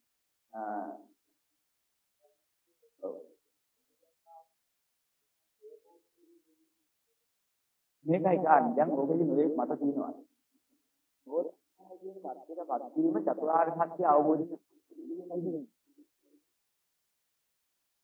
මේකයි කාරණේ. දැන් ඔබගේ නෙවෙයි මට කියනවා. ඕක කියන මාර්ගයට පත් වීම චතුරාර්ය සත්‍ය අවබෝධ කරගන්න.